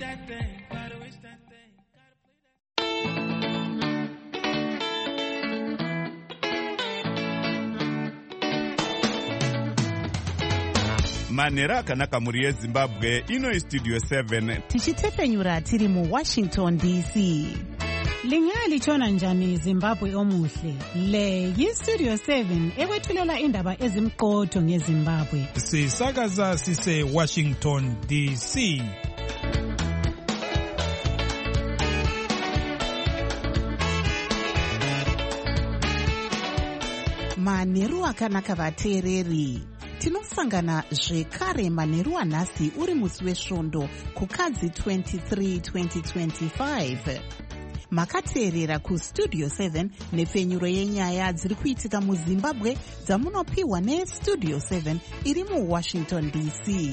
that thing, gotta wish that thing. Manhero akanaka muri yeZimbabwe, ino Studio 7. Tichitepfenyura tiri mu Washington DC. Lingaya lichona njani Zimbabwe omuhle? Le yi-Studio 7 ekwethulela indaba ezimqotho ngeZimbabwe. Sisakaza sise Washington DC. Manheru akanaka vateereri. Tinosangana zvekare manheru anhasi uri musi wesvondo kukadzi 23 2025. Makateerera kuStudio 7 nepfenyuro yenyaya dziri kuitika muZimbabwe dzamunopiwa neStudio 7 iri muWashington DC.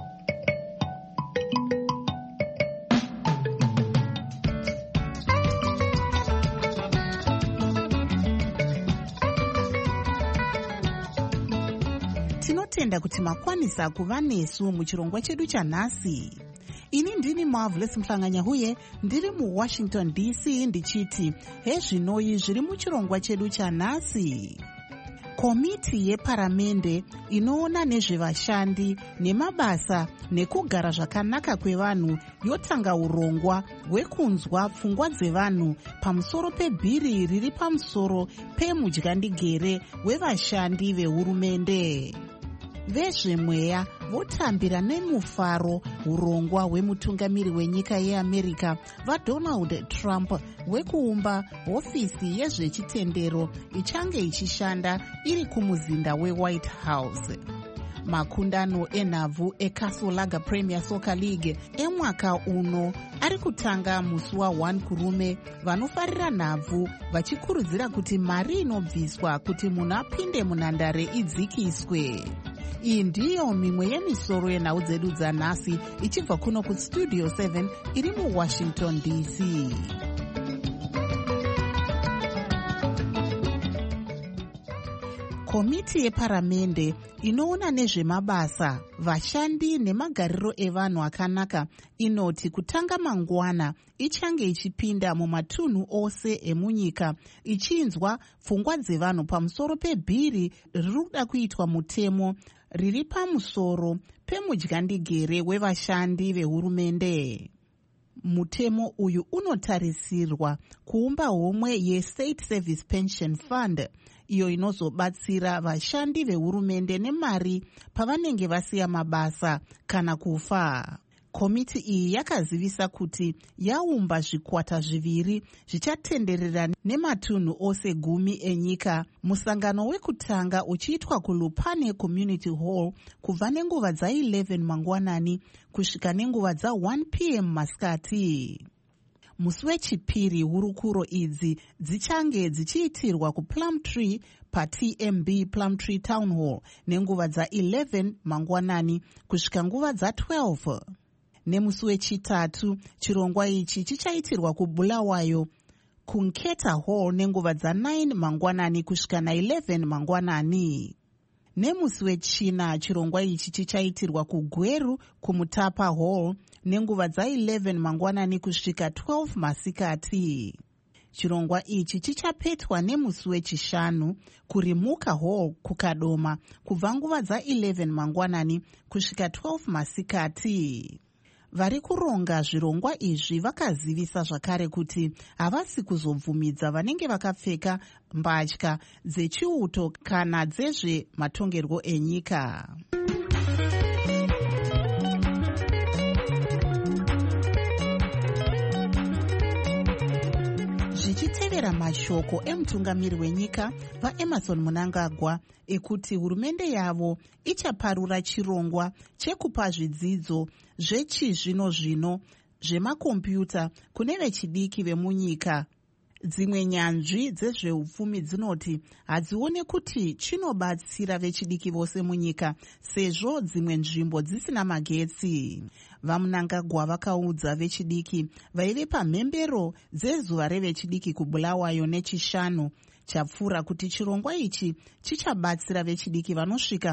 Tinotenda kuti makwanisa kuva nesu muchirongwa chedu chanhasi. Ini ndini Marvelous Mhlanganya huye ndiri muWashington DC ndichiti hezvinoi zviri muchirongwa chedu chanhasi. Komiti yeparamende inoona nezvevashandi nemabasa nekugara zvakanaka kwevanhu yotanga urongwa hwekunzwa pfungwa dzevanhu pamusoro pebhiri riri pamusoro pemudyandigere wevashandi vehurumende. Vezvemweya votambira nemufaro urongwa hwemutungamiri wenyika yeAmerica vaDonald Trump hwekuumba hofisi yezvechitendero ichange ichishanda iri kumuzinda weWhite House. Makundano enhabvu eCastle Lager Premier Soccer League emwaka uno ari kutanga musi wa1 kurume, vanofarira nhabvu vachikurudzira kuti mari inobviswa kuti munhu apinde munhandare idzikiswe. Iyi ndiyo mimwe yemisoro yenhau dzedu dzanhasi ichibva kuno kuStudio 7 iri muWashington DC. Komiti yeparamende inoona nezvemabasa, vashandi nemagariro evanhu akanaka inoti kutanga mangwana ichange ichipinda mumatunhu ose emunyika ichinzwa pfungwa dzevanhu pamusoro pebhiri riri kuda kuitwa mutemo riri pamusoro pemudyandigere wevashandi vehurumende. Mutemo uyu unotarisirwa kuumba homwe yeState Service Pension Fund, iyo inozobatsira vashandi vehurumende nemari pavanenge vasiya mabasa kana kufa. Komiti iyi yakazivisa kuti yaumba zvikwata zviviri zvichatenderera nematunhu ose 10 enyika, musangano wekutanga uchiitwa kuLupane Community Hall kubva nenguva dza11 mangwanani kusvika nenguva dza1 p.m. masikati. Musi wechipiri hurukuro idzi dzichange dzichiitirwa kuPlumtree paTMB Plumtree Town Hall nenguva dza11 mangwanani kusvika nguva dza12. Nemusi wechitatu chirongwa ichi chichaitirwa kuBulawayo kuNketa Hall nenguva dza9 mangwanani kusvika na11 mangwanani. Nemusi wechina chirongwa ichi chichaitirwa kuGweru kuMutapa Hall nenguva dza11 mangwanani kusvika 12 masikati. Chirongwa ichi chichapetwa nemusi wechishanu kuRimuka Hall kuKadoma kubva nguva dza11 mangwanani kusvika 12 masikati. Vari kuronga zvirongwa izvi vakazivisa zvakare kuti havasi kuzobvumidza vanenge vakapfeka mbatya dzechiuto kana dzezvematongerwo enyika. Zvichitevera mashoko emutungamiri wenyika vaEmmerson Mnangagwa ekuti hurumende yavo ichaparura chirongwa chekupa zvidzidzo zvechizvino-zvino zvemakombiyuta kune vechidiki vemunyika. Dzimwe nyanzvi dzezveupfumi dzinoti hadzione kuti chinobatsira vechidiki vose munyika sezvo dzimwe nzvimbo dzisina magetsi. VaMnangagwa vakaudza vechidiki vaive pamhembero dzezuva revechidiki kuBulawayo nechishanu chapfuura kuti chirongwa ichi chichabatsira vechidiki vanosvika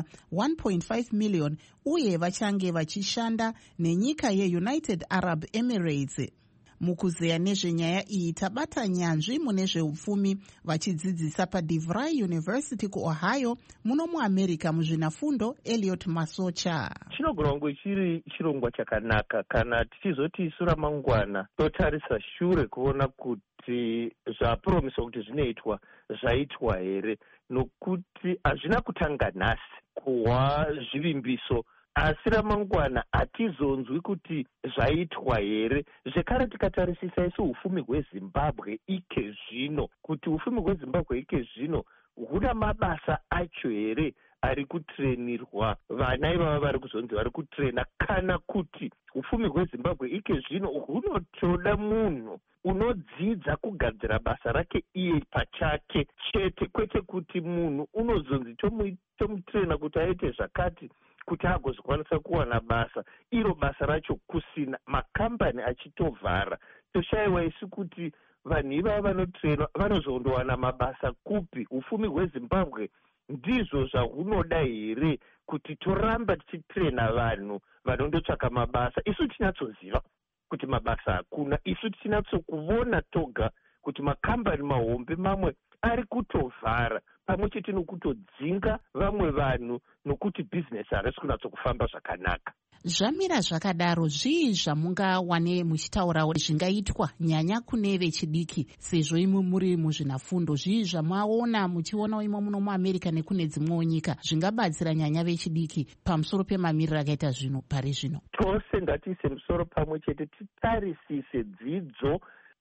1.5 million uye vachange vachishanda nenyika yeUnited Arab Emirates. Mukuzeya nezvenyaya iyi tabata nyanzvi mune zveupfumi vachidzidzisa paDeVry University kuOhio muno muAmerica muzvinafundo Elliot Masocha. Chinogona kunge chiri chirongwa chakanaka kana tichizoti sura mangwana totarisa shure kuona kuti zvapromiswa kuti zvinoitwa zvaitwa here, nokuti hazvina kutanga nhasi kuhwa zvivimbiso asi ramangwana hatizonzwi kuti zvaitwa here. Zvekare tikatarisisa isu ufumi hweZimbabwe ike zvino, kuti ufumi hweZimbabwe ike zvino huna mabasa acho here ari kutrenirwa vana ivava vari kuzonzi vari kutrena, kana kuti ufumi hweZimbabwe ike zvino hunotoda munhu unodzidza kugadzira basa rake iye pachake chete, kwete kuti munhu unozonzi tomutrena kuti aite zvakati kuti agozokwanisa kuwana basa. Iro basa racho kusina, makambani achitovhara. Toshayiwa isu kuti vanhu ivava vanotrenwa vanozondowana mabasa kupi? Ufumi hweZimbabwe ndizvo zvahunoda here kuti toramba tichitrena vanhu vanondotsvaka mabasa? Isu tinyatsoziva kuti mabasa hakuna, isu tinyatsokuona toga kuti makambani mahombe mamwe ari kutovhara pamwe chete nokutodzinga vamwe vanhu nokuti bhizinesi harisi kunyatsokufamba zvakanaka. Zvamira zvakadaro, zvii zvamungawane muchitaurawo zvingaitwa nyanya kune vechidiki sezvo imwe muri muzvinafundo? Zvii zvamaona muchiona imwe muno muAmerica nekune dzimwewo nyika zvingabatsira nyanya vechidiki pamusoro pemamiriro akaita zvino pari zvino? Tose ngatiise musoro pamwe chete, titarisise dzidzo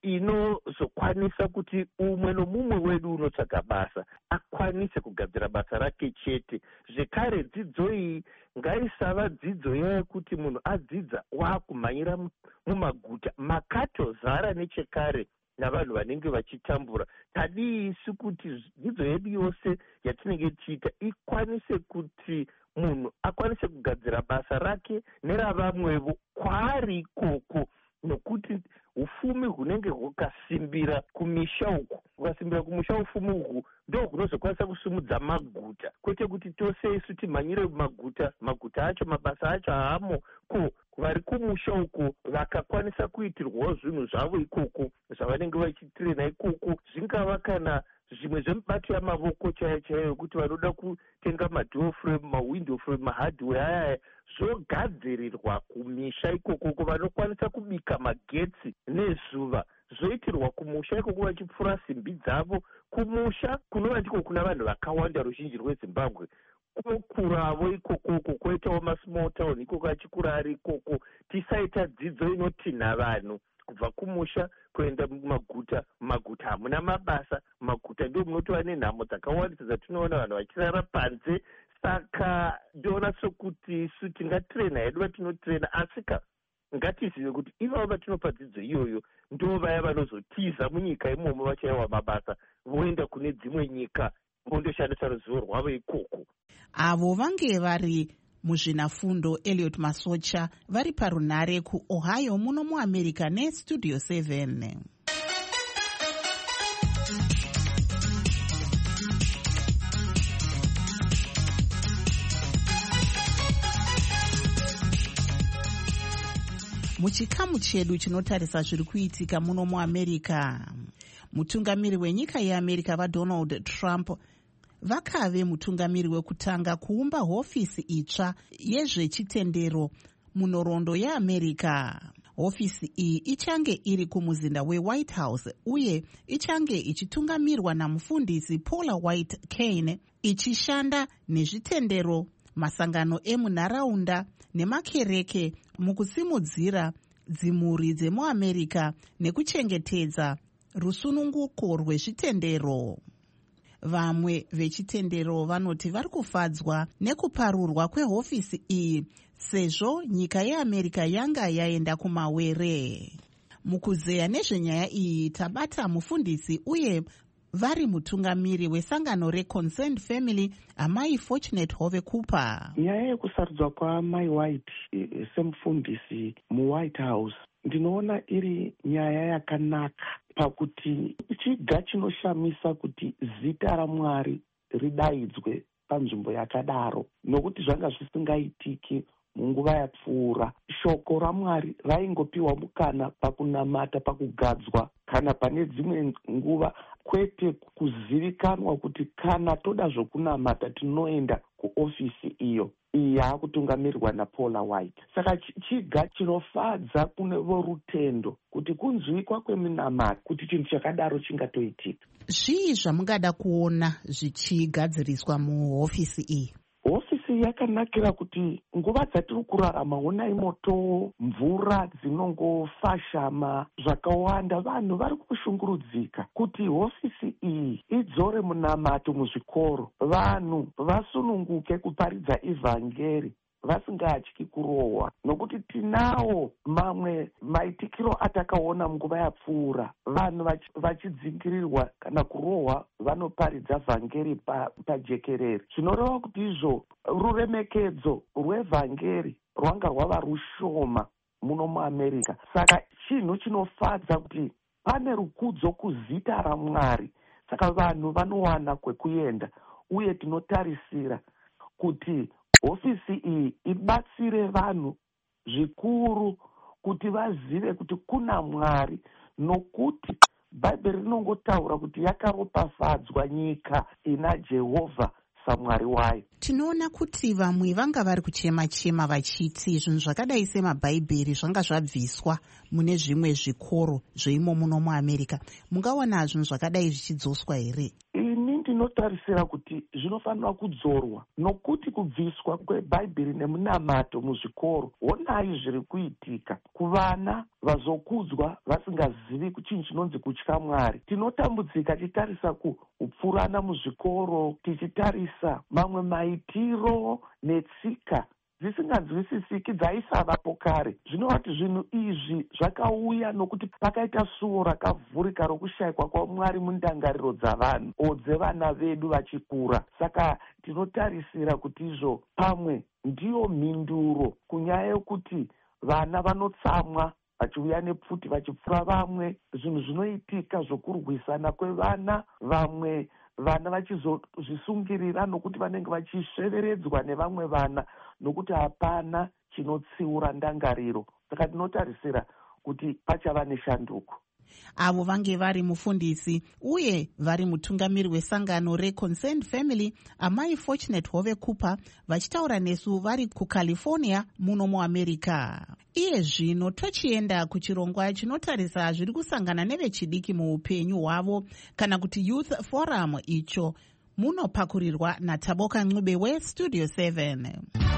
inozokwanisa kuti umwe nomumwe wedu unotsvaga basa akwanise kugadzira basa rake chete. Zvekare dzidzo iyi ngaisava dzidzo yekuti munhu adzidza waakumhanyira mumaguta makatozara nechekare navanhu vanenge vachitambura. Tadii isu kuti dzidzo yedu yose yatinenge tichiita ikwanise kuti munhu akwanise kugadzira basa rake neravamwevo kwaari ikoko, nokuti ufumi hunenge hukasimbira kumisha uku, hukasimbira kumusha ufumi uhu ndo hunozokwanisa kusumudza maguta, kwete kuti tose isu timhanyire maguta. Maguta acho mabasa acho haamo, ko vari kumusha uku vakakwanisa kuitirwawo zvinhu zvavo ikoko zvavanenge vachitrena ikoko, zvingava kana zvimwe zvemibato yamavoko chaiyo chaiyo, kuti vanoda kutenga madhoo frame, mawindow frame, mahardware aya zvogadzirirwa kumisha ikoko, vanokwanisa kubika magetsi nezuva zvoitirwa kumusha ikoko vachipfura simbi dzavo. Kumusha kunova ndiko kuna vanhu vakawanda ruzhinji rweZimbabwe, kunokuravo ikokoko, kwoitawo masmall town ikoko achikura ari ikoko. Tisaita dzidzo inotinha vanhu kubva kumusha kuenda mumaguta hamuna mabasa. Maguta ndio munotova nenhamo dzakawandisa dzatinoona vanhu vachirara panze. Saka ndoona sokuti isu tingatrena hedu vatinotrena, asika ngatizive kuti ivavo vatinopa dzidzo iyoyo ndo vaya vanozotiza munyika imomo vachayiwa mabasa voenda kune dzimwe nyika vondoshandisa ruzivo rwavo ikoko. Avo vange vari muzvinafundo Elliot Masocha vari parunhare kuOhio muno muAmerica neStudio 7. Muchikamu chedu chinotarisa zviri kuitika muno muAmerica, mutungamiri wenyika yeAmerica vaDonald Trump vakave mutungamiri wekutanga kuumba hofisi itsva yezvechitendero munhoroondo yeAmerica. Hofisi iyi ichange iri kumuzinda weWhite House uye ichange ichitungamirwa namufundisi Paula White Cain, ichishanda nezvitendero, masangano emunharaunda nemakereke mukusimudzira dzimhuri dzemuAmerica nekuchengetedza rusununguko rwezvitendero. Vamwe vechitendero vanoti vari kufadzwa nekuparurwa kwehofisi iyi sezvo nyika yeAmerica yanga yaenda kumawere. Mukuzeya nezvenyaya iyi tabata mufundisi uye vari mutungamiri wesangano reConcerned Family, amai Fortunate Hove Cooper. Nyaya yekusarudzwa kwaamai White semufundisi muWhite House ndinoona iri nyaya yakanaka pakuti chiga chinoshamisa kuti zita raMwari ridaidzwe panzvimbo yakadaro, nokuti zvanga zvisingaitiki munguva yapfuura. Shoko raMwari raingopiwa mukana pakunamata, pakugadzwa, kana pane dzimwe nguva kwete kuzivikanwa kuti kana toda zvokunamata tinoenda kuofisi iyo iyi yaakutungamirirwa naPaula White. Saka chiga chinofadza kune vorutendo kuti kunzwikwa kweminamata kuti chinhu chakadaro chingatoitika. Zvii zvamungada kuona zvichigadziriswa muhofisi iyi? Hofisi yakanakira kuti nguva dzatiri kurarama, honai moto, mvura dzinongofashama zvakawanda, vanhu vari kushungurudzika kuti hofisi iyi idzore munamato muzvikoro, vanhu vasununguke kuparidza ivhangeri vasingatyi kurohwa, nokuti tinawo mamwe maitikiro atakaona munguva yapfuura, vanhu vachidzingirirwa kana kurohwa vanoparidza vhangeri pajekerere. Zvinoreva kuti izvo ruremekedzo rwevhangeri rwanga rwava rushoma muno muAmerica. Saka chinhu chinofadza kuti pane rukudzo kuzita raMwari, saka vanhu vanowana kwekuenda, uye tinotarisira kuti hofisi iyi ibatsire vanhu zvikuru kuti vazive kuti kuna Mwari, nokuti Bhaibheri rinongotaura kuti yakaropafadzwa nyika ina Jehovha saMwari wayo. Tinoona kuti vamwe vanga vari kuchema-chema vachiti zvinhu zvakadai semabhaibheri zvanga zvabviswa mune zvimwe zvikoro zveimo muno muAmerica. Mungawana zvinhu zvakadai zvichidzoswa here? Ini ndinotarisira kuti zvinofanira kudzorwa, nokuti kubviswa kwebhaibheri nemunamato muzvikoro, honai zviri kuitika kuvana vazokudzwa vasingazivi chinhu chinonzi kutya Mwari. Tinotambudzika tichitarisa kupfurana muzvikoro, tichitarisa mamwe maitiro netsika dzisinganzwisisiki dzaisavapo kare. Zvinova kuti zvinhu izvi zvakauya nokuti pakaita suo rakavhurika rokushayikwa kwaMwari mundangariro dzavanhu dzevana vedu vachikura. Saka tinotarisira kuti izvo pamwe ndiyo mhinduro kunyaya yokuti vana vanotsamwa vachiuya nepfuti vachipfura vamwe, zvinhu zvinoitika zvokurwisana kwevana, vamwe vana vachizozvisungirira nokuti vanenge vachisveveredzwa nevamwe vana nokuti hapana chinotsiura ndangariro. Saka tinotarisira kuti pachava neshanduko. Avo vange vari mufundisi uye vari mutungamiri wesangano reConcerned Family, amai Fortunate Hove Cooper, vachitaura nesu vari kuCalifornia muno muAmerica. Iye zvino tochienda kuchirongwa chinotarisa zviri kusangana nevechidiki muupenyu hwavo, kana kuti Youth Forum. Icho munopakurirwa naTaboka Ncube weStudio 7.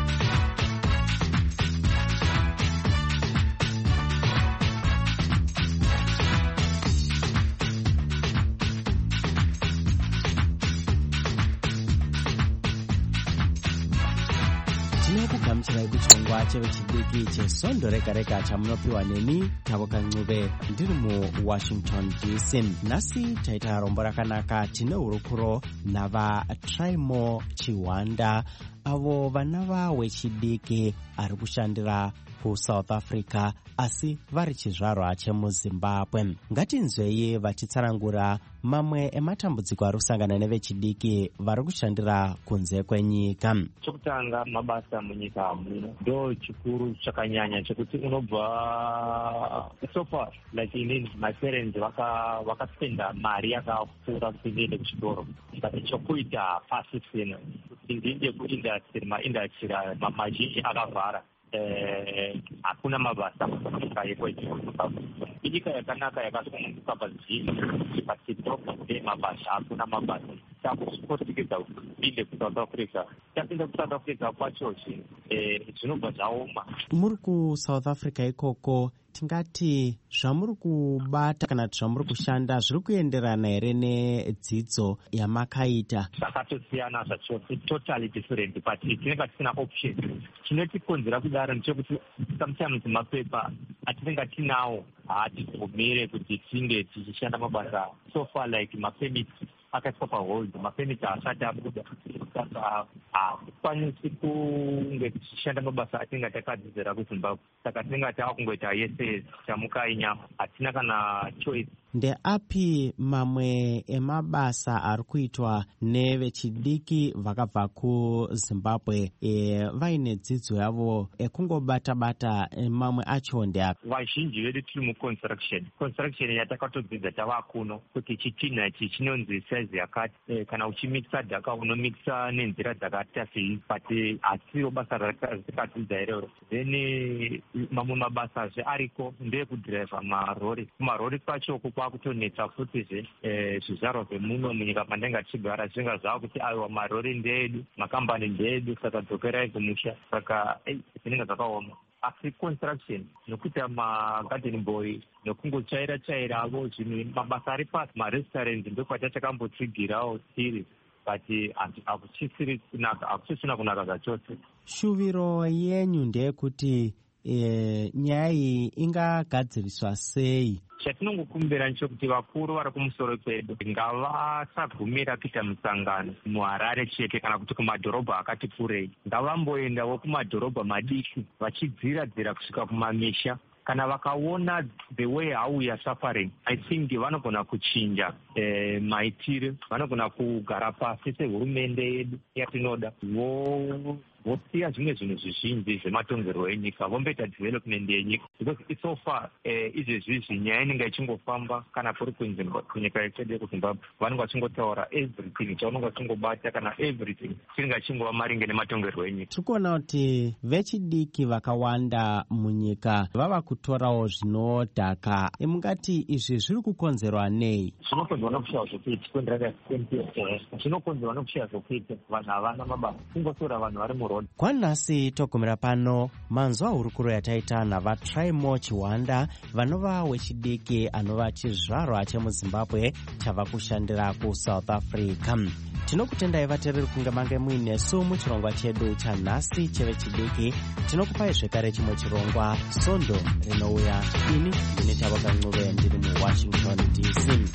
tinokugamuchirai kuchirongwa chevechidiki chesondo rega-rega chamunopiwa neni Taboka Ncube ndiri muWashington DC. Nhasi taita rombo rakanaka. Tine hurukuro navaTraimo Chihwanda, avo vana vawechidiki ari kushandira kuSouth Africa asi vari chizvarwa chemuZimbabwe. Ngatinzwei vachitsanangura mamwe ematambudziko ari kusangana nevechidiki vari kushandira kunze kwenyika. Chokutanga, mabasa munyika muno ndo chikuru chakanyanya chekuti unobva so far like inini my parents vakaspenda mari yakapfuura kuti ndiende kuchikoro, saka chokuita pasi sino kuti ndiende kuindastry, maindastry mazhinji akavhara. Hakuna mabasa munyika yekwedu. Inyika yakanaka yakasununguka pazhinji, patidhobha mabasa hakuna mabasa. Takusipotikidza kupinde kuSouth Africa. Tapinda kuSouth Africa kwachochi zvinobva zvaoma. Muri kuSouth Africa ikoko, tingati zvamuri kubata kana kuti zvamuri kushanda zviri kuenderana here nedzidzo yamakaita? Zvakatosiyana zvachose, totally different, but tinenge tisina option. Chinotikonzera kudaro ndechekuti sometimes mapepa atinenge tinawo haatibvumire kuti tinge tichishanda mabasa. So far like mapemiti akaiswa pahold, mapemiti asati abuda, saka hakukwanisi kunge tichishanda mabasa atinga takadzidzira kuZimbabwe. Saka tinenge taakungoita yese chamuka inyama, hatina kana choice. Ndeapi mamwe emabasa ari kuitwa nevechidiki vakabva kuZimbabwe vaine dzidzo yavo ekungobata-bata mamwe acho ndeapi? Vazhinji vedu tiri muconstruction yatakatodzidza tava kuno kuti chitinha ichi chinonzi size yakati, kana uchimikisa dhaka unomikisa nenzira dzakaita sei, but hasiwo basa ratikadzidza irero. Then mamwe mabasazve ariko ndeekudhiraivha marori. Kumarori kwacho kwakutonetsa futizve zvizvarwa zvemuno munyika mandanga tichigara zvinga zvava kuti aiwa marori ndeedu, makambani ndeedu, saka dzokerai kumusha. Saka zvinenge zvakaoma. Asi construction nokuita magarden boy nokungotsvaira-tsvairavo zvinhu mabasa ari pasi, marestaurant ndokwatatakambotrigirawo tiri, but hakuchisina kunaka zvachose. Shuviro yenyu ndeyekuti nyaya iyi ingagadziriswa sei? Chatinongokumbira nechekuti vakuru vari kumusoro kwedu ngavasagumira kuita musangano muHarare chete kana kuti kumadhorobha akati kurei. Ngavamboendawo kumadhorobha madiki vachidzira-dzira kusvika kumamisha. Kana vakaona the way how we are suffering, I think vanogona kuchinja maitiro, vanogona kugara pasi sehurumende yedu yatinoda vosiya zvimwe zvinhu zvizhinji zvematongerwo enyika, vomboita development yenyika, because it's so far izvezvizvi nyaya inenge ichingofamba kana kuri kunyika yedu yekuZimbabwe, vanenge vachingotaura everything chaunenge vachingobata kana everything chinenge chingova maringe nematongerwo enyika. Tikuona kuti vechidiki vakawanda munyika vava kutorawo zvinodhaka. Mungati izvi zviri kukonzerwa nei? Zvinokonzerwa nokushaya zvokuita, zvinokonzerwa nokushaya zvokuita, vanhu havana mabasa, kungotora vanhu vari muro. Kwanhasi togumira pano manzwa hurukuro yataita navaTraimo Chiwanda vanova wechidiki anova chizvarwa chemuZimbabwe chava kushandira kuSouth Africa. Tinokutendai vateereri kunge mange muinesu muchirongwa chedu chanhasi chevechidiki. Tinokupai zvekare chimwe chirongwa Sondo rinouya. Ini ndine Tavoka Ncube ndiri muWashington DC.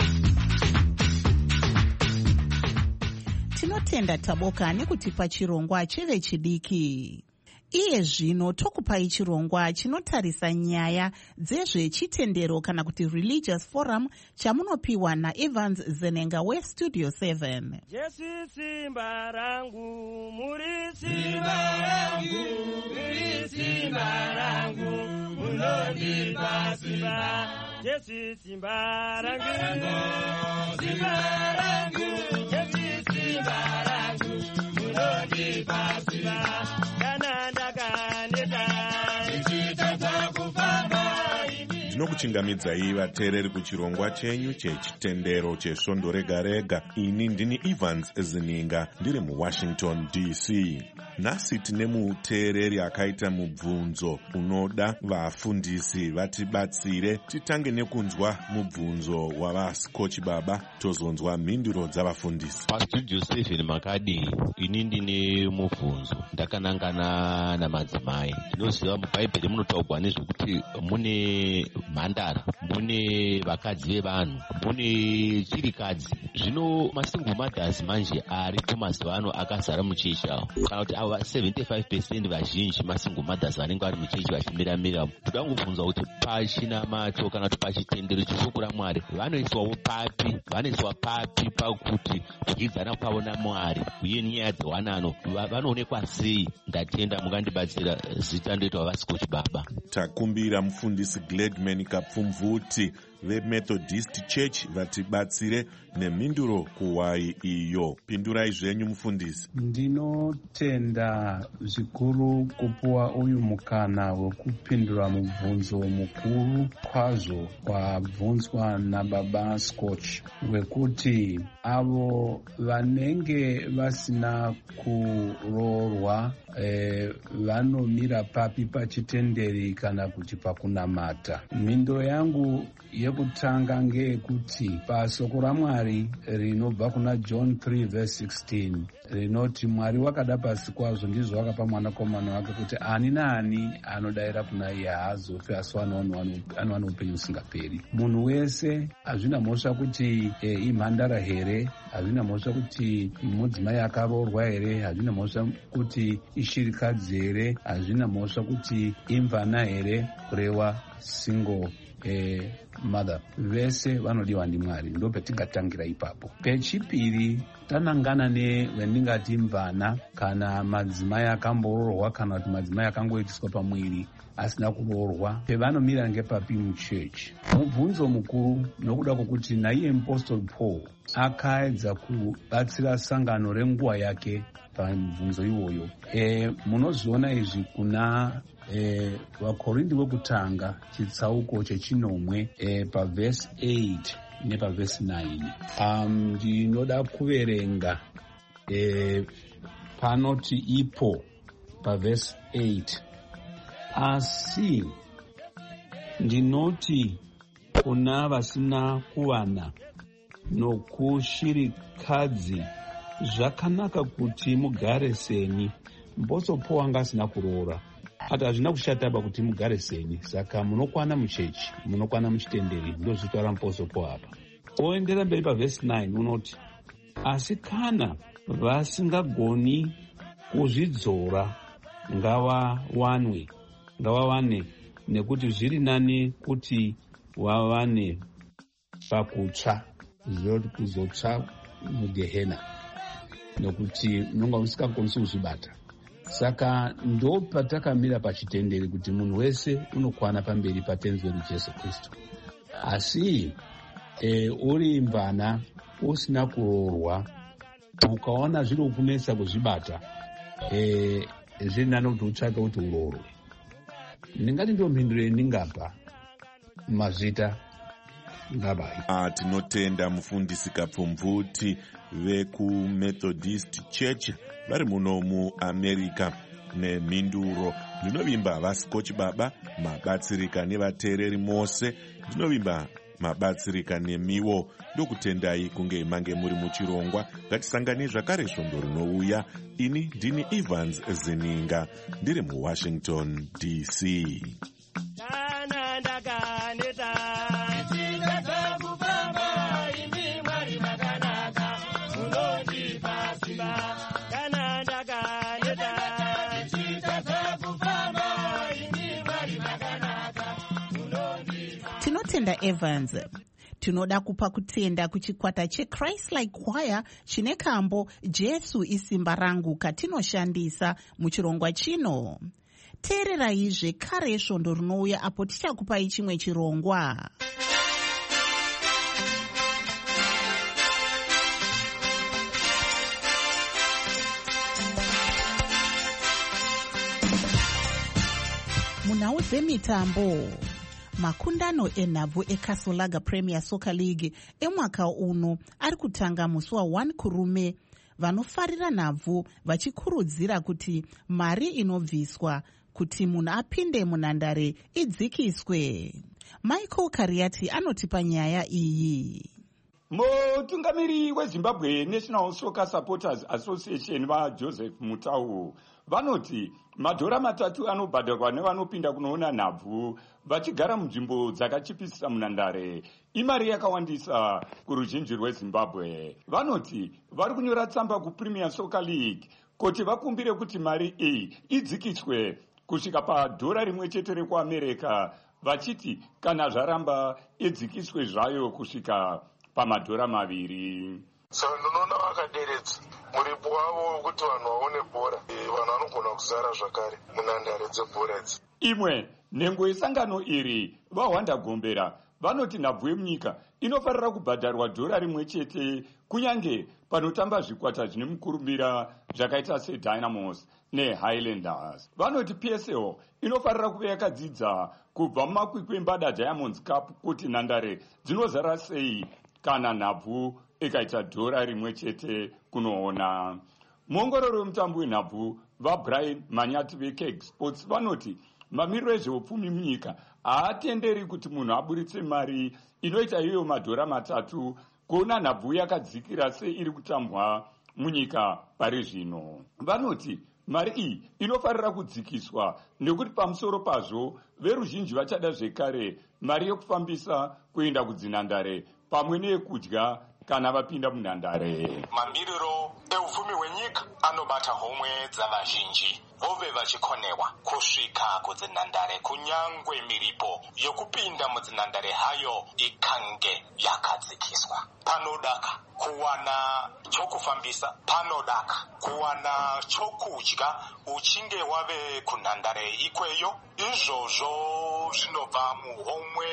Tinotenda Taboka nekutipa chirongwa chevechidiki. Iye zvino tokupai chirongwa chinotarisa nyaya dzezvechitendero kana kuti religious forum chamunopiwa naEvans Zenenga weStudio 7. Jesu simba rangu, muri simba rangu, muri simba rangu, munondipa simba. Jesu simba rangu, simba rangu, Jesu simba rangu, munondipa simba. Ndinokuchingamidzai vateereri kuchirongwa chenyu chechitendero chesvondo rega rega. Ini ndini Evans Zenenga ndiri muWashington DC. Nhasi tine muteereri akaita mubvunzo unoda vafundisi vatibatsire. Titange nekunzwa mubvunzo wavaScotch baba, tozonzwa mhinduro dzavafundisi. PaStudio 7 makadi, ini ndine mubvunzo. Ndakanangana namadzimai. Ndinoziva mubhaibheri munotaurwa nezvekuti mune mhandara, mune vakadzi vevanhu, mune chirikadzi. Zvino masingle mothers manje aripo mazuva ano akazara muchechi avo, kana kuti ava 75% vazhinji masingle mothers vanenge vari muchechi vachimiramira. Toda kungobvunza kuti pachinamato kana kuti pachitendero cheshoko raMwari vanoiswawo papi, vanoiswa papi pakuti kudyidzana kwavo naMwari uye nyaya dzewanano vanoonekwa sei? Ndatenda mungandibatsira. Zita ndoitwa vaScotch baba. Takumbira mufundisi Gladman Kapfumvuti veMethodist Church vatibatsire nemhinduro kuwai iyo. Pindurai zvenyu mufundisi. Ndinotenda zvikuru kupuwa uyu mukana wekupindura mubvunzo mukuru kwazvo wabvunzwa nababa Scotch, wekuti avo vanenge vasina kuroorwa vanomira papi pachitenderi kana kuti pakunamata. Mhinduro yangu yekutanga ngeyekuti pasoko raMwari rinobva kuna John 3:16 rinoti Mwari wakada pasi kwazvo ndizvo wakapa mwanakomana wake kuti ani naani anodayira kuna iye haazofi asi anowana upenyu usingaperi. Munhu wese hazvina mhosva kuti imhandara here hazvina mhosva kuti mudzimai akaroorwa here, hazvina mhosva kuti ishirikadzi here, hazvina mhosva kuti imvana here, kureva single mother. Vese vanodiwa ndiMwari. Ndo patingatangira ipapo. Pechipiri tanangana nevendingati mvana kana madzimai akamboorwa kana kuti madzimai akangoitiswa pamwiri asina kuroorwa, pevanomira ngepapi muchechi. Mubvunzo mukuru nokuda kwokuti naiye mupostori Paul akaedza kubatsira sangano renguva yake pamubvunzo iwoyo. Munoziona izvi kuna vakorindi vekutanga chitsauko chechinomwe pavhesi 8 nepavhesi 9. Ndinoda kuverenga panoti ipo pavhesi 8, asi ndinoti kuna vasina kuwana nokushirikadzi zvakanaka kuti mugare seni. Mupostori Paul anga asina kuroora, ati hazvina kushataba kuti mugare seni, saka munokwana muchechi, munokwana muchitenderi. Ndozvitaura mupostori Paul apa. Oendera mberi pavhesi 9 unoti, asi kana vasingagoni kuzvidzora ngavawane, nekuti zviri nani kuti vawane pakutsva, zvinoti kuzotsva mugehena, nekuti unonga usingakonisi kuzvibata. Saka ndo patakamira pachitenderi kuti munhu wese unokwana pamberi patenzi wedu Jesu Kristu. Asi uri mvana usina kuroorwa, ukaona zviri kunesa kuzvibata, zviri nani kuti utsvake kuti uroorwe. Ndingati ndo mhinduro yendingapa mazita ngabai. Tinotenda mufundisi Kapfumvuti vekuMethodist Church vari muno muAmerica nemhinduro. Ndinovimba vaScotch baba mabatsirika nevateereri mose. Ndinovimba mabatsirika nemiwo. Ndokutendai kunge mange muri muchirongwa. Ngatisangane zvakare svondo rinouya. Ini ndini Evans Zininga ndiri muWashington DC. Tinotenda Evans. Tinoda kupa kutenda kuchikwata cheChrist Like Choir chine kambo Jesu isimba rangu katinoshandisa muchirongwa chino. Teererai zvekare svondo rinouya apo tichakupai chimwe chirongwa. Munhau dzemitambo. Makundano enhabvu eKasolaga Premier Soccer League emwaka uno ari kutanga musi wa1 kurume. Vanofarira nhabvu vachikurudzira kuti mari inobviswa kuti munhu apinde munhandare idzikiswe. Michael Kariati anotipa nyaya iyi. Mutungamiri weZimbabwe National Soccer Supporters Association vaJoseph Mutau vanoti madhora 3 anobhadharwa nevanopinda kunoona nhabvu vachigara munzvimbo dzakachipisisa munhandare imari yakawandisa kuruzhinji rweZimbabwe. Vanoti vari kunyora tsamba kuPremier Soccer League kuti vakumbire kuti mari iyi idzikiswe kusvika $1 rekuAmerica, vachiti kana zvaramba idzikiswe zvayo kusvika $2. Saka ndinoona vakaderedza muripo wavo wekuti vanhu vaone bhora, vanhu vanogona kuzara zvakare munhandare dzebhora idzi. Imwe nhengo yesangano iri vaHwanda Gombera vanoti nhabvu yemunyika inofarira kubhadharwa $1 kunyange panotamba zvikwata zvine mukurumbira zvakaita seDynamos neHighlanders. Vanoti PSL inofarira kuve yakadzidza kubva mumakwikwi embada Diamonds Cup kuti nhandare dzinozara sei kana nhabvu ikaita $1 kunoona. Muongororo wemutambo wenhabvu vaBrian Manyati veKeg Sports vanoti mamiriro ezveupfumi munyika haatenderi kuti munhu aburitse mari inoita iyoyo $3 kuona nhabvu yakadzikira seiri kutambwa munyika pari zvino. Vanoti mari iyi inofarira kudzikiswa nekuti pamusoro pazvo veruzhinji vachada zvekare mari yekufambisa kuenda kudzinhandare pamwe neyekudya kana vapinda munhandare. Mamiriro eupfumi hwenyika anobata homwe dzavazhinji vove vachikonewa kusvika kudzinhandare kunyangwe miripo yokupinda mudzinhandare hayo ikange yakadzikiswa. Panodaka kuwana chokufambisa, panodaka kuwana chokudya uchinge wave kunhandare ikweyo. Izvozvo zvinobva muhomwe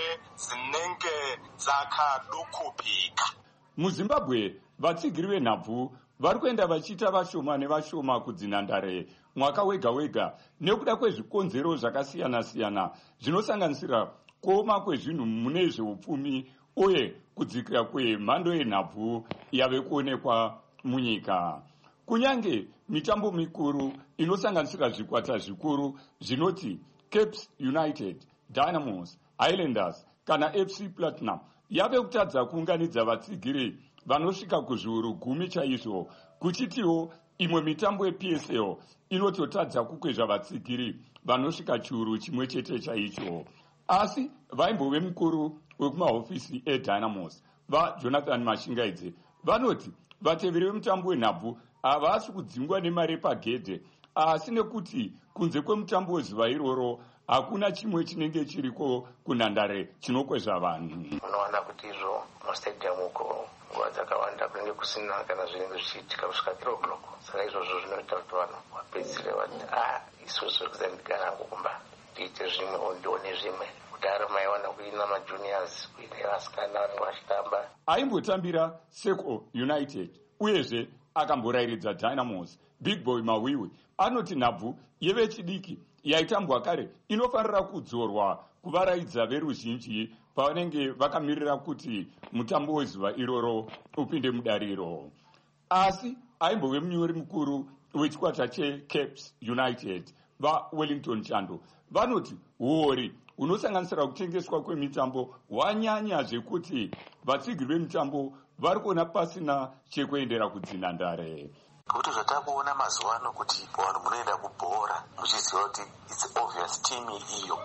dzinenge dzakadukupika. MuZimbabwe vatsigiri venhabvu vari kuenda vachiita vashoma nevashoma kudzinhandare mwaka wega wega nekuda kwezvikonzero zvakasiyana-siyana zvinosanganisira kuoma kwezvinhu mune zveupfumi uye kudzikira kwemhando yenhabvu yave kuonekwa munyika. Kunyange mitambo mikuru inosanganisira zvikwata zvikuru zvinoti Caps United, Dynamos, Highlanders kana FC Platinum yave kutadza kuunganidza vatsigiri vanosvika kuzviuru 10 chaizvo, kuchitiwo imwe mitambo yePSL inototadza kukwezva vatsigiri vanosvika chiuru chimwe chete chaicho. Asi vaimbove mukuru wekumahofisi eDynamos vaJonathan Mashingaidze vanoti vateveri vemutambo wenhabvu havasi kudzingwa nemari pagedhe, asi nekuti kunze kwemutambo wezuva iroro hakuna chimwe chinenge chiriko kunhandare chinokwezva vanhu. Unowana kuti izvo mastadium uko nguva dzakawanda kunenge kusina kana zvinenge zvichiitika kusvika 3 o'clock. Saka izvozvo zvinoita kuti vanhu vapedzisire vati isusu kuzandigara hangu kumba ndiite zvimwe ndione zvimwe. Kudhara maiwana kuina majuniors kuina vasikana vanenge vachitamba. Aimbotambira Seko United uyezve akamborayiridza Dynamos. Big Boy Mawiwi anoti nhabvu yevechidiki yaitambwa kare inofanira kudzorwa kuvaraidza veruzhinji pavanenge vakamirira kuti mutambo wezuva iroro upinde mudariro. Asi aimbove munyori mukuru wechikwata cheCaps United vaWellington Chando vanoti huori hunosanganisira kutengeswa kwemitambo hwanyanya zvekuti vatsigiri vemitambo vari kuona pasina chekuendera kudzinhandare. Kuti zvatakuona mazuva ano kuti vanhu munoenda kubhora muchiziva kuti it's obvious team iyo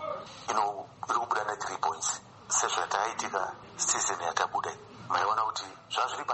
iri kubuda ne3 points. Sezvataitika season yatabuda maiona kuti zvazviri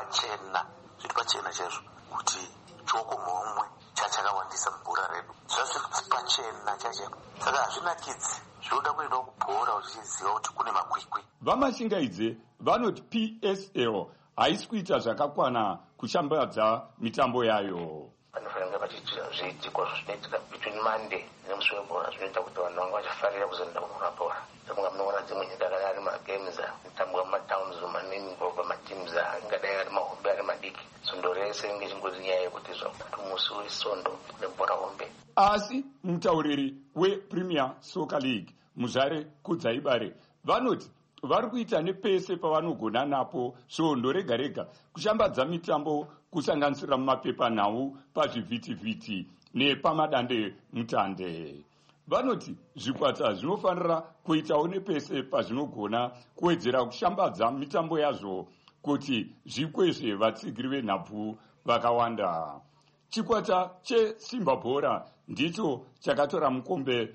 pachena chaizvo kuti choko mhomwe chakawandisa mubhora redu zvazviri pachena chaizvo. Saka hazvinakidzi, zvinoda kuendawo kubhora uchiziva kuti kune makwikwi. Vamashingaidze vanoti PSL haisi kuita zvakakwana kushambadza mitambo yayo. Vanofanira vachiita zviitiko zvinoitika between Monday nemusi webhora zvinoita kuti vanhu vanga vachifarira kuzoenda kuona bhora. Semunga munoona dzimwe nyika kana ari magames anotambwa mumatowns manini pamatims angadai ari mahombe ari madiki. Sondo rese rinenge chingori nyaya yekuti musi wesondo nebhora hombe. Asi mutauriri wePremier Soccer League Muzare Kudzaibare vanoti vari kuita nepese pavanogona napo svondo rega rega kushambadza mitambo kusanganisira mumapepanhau, pazvivhitivhiti nepamadande mutande. Vanoti zvikwata zvinofanira kuitawo nepese pazvinogona kuwedzera kushambadza mitambo yazvo kuti zvikwezve vatsigiri venhabvu vakawanda. Chikwata cheSimba Bhora ndicho chakatora mukombe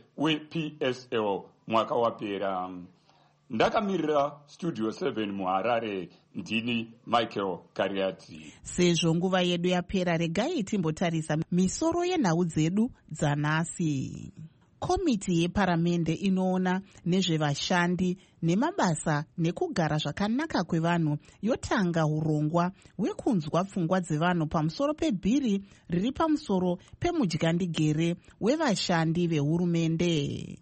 wePSL mwaka wapera. Ndakamirira Studio 7 muHarare, ndini Michael Kariati. Sezvo nguva yedu yapera, regai timbotarisa misoro yenhau dzedu dzanhasi. Komiti yeparamende inoona nezvevashandi nemabasa nekugara zvakanaka kwevanhu yotanga urongwa hwekunzwa pfungwa dzevanhu pamusoro pebhiri riri pamusoro pemudyandigere wevashandi vehurumende.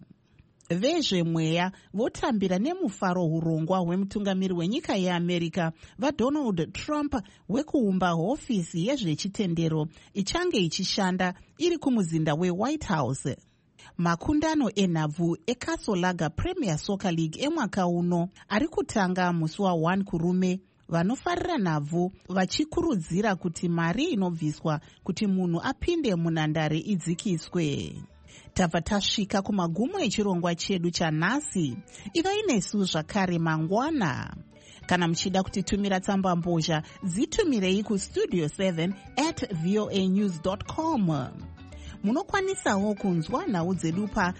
Vezvemweya votambira nemufaro urongwa hwemutungamiri wenyika yeAmerica vaDonald Trump hwekuumba hofisi yezvechitendero ichange ichishanda iri kumuzinda weWhite House. Makundano enhabvu eCastle Premier Soccer League emwaka uno ari kutanga musi wa1 kurume, vanofarira nhabvu vachikurudzira kuti mari inobviswa kuti munhu apinde munhandare idzikiswe. Tabva tasvika kumagumo echirongwa chedu chanhasi. Ivai nesu zvakare mangwana. Kana muchida kutitumira tsamba mbozha, dzitumirei kustudio7@voanews.com. munokwanisawo kunzwa nhau dzedu pa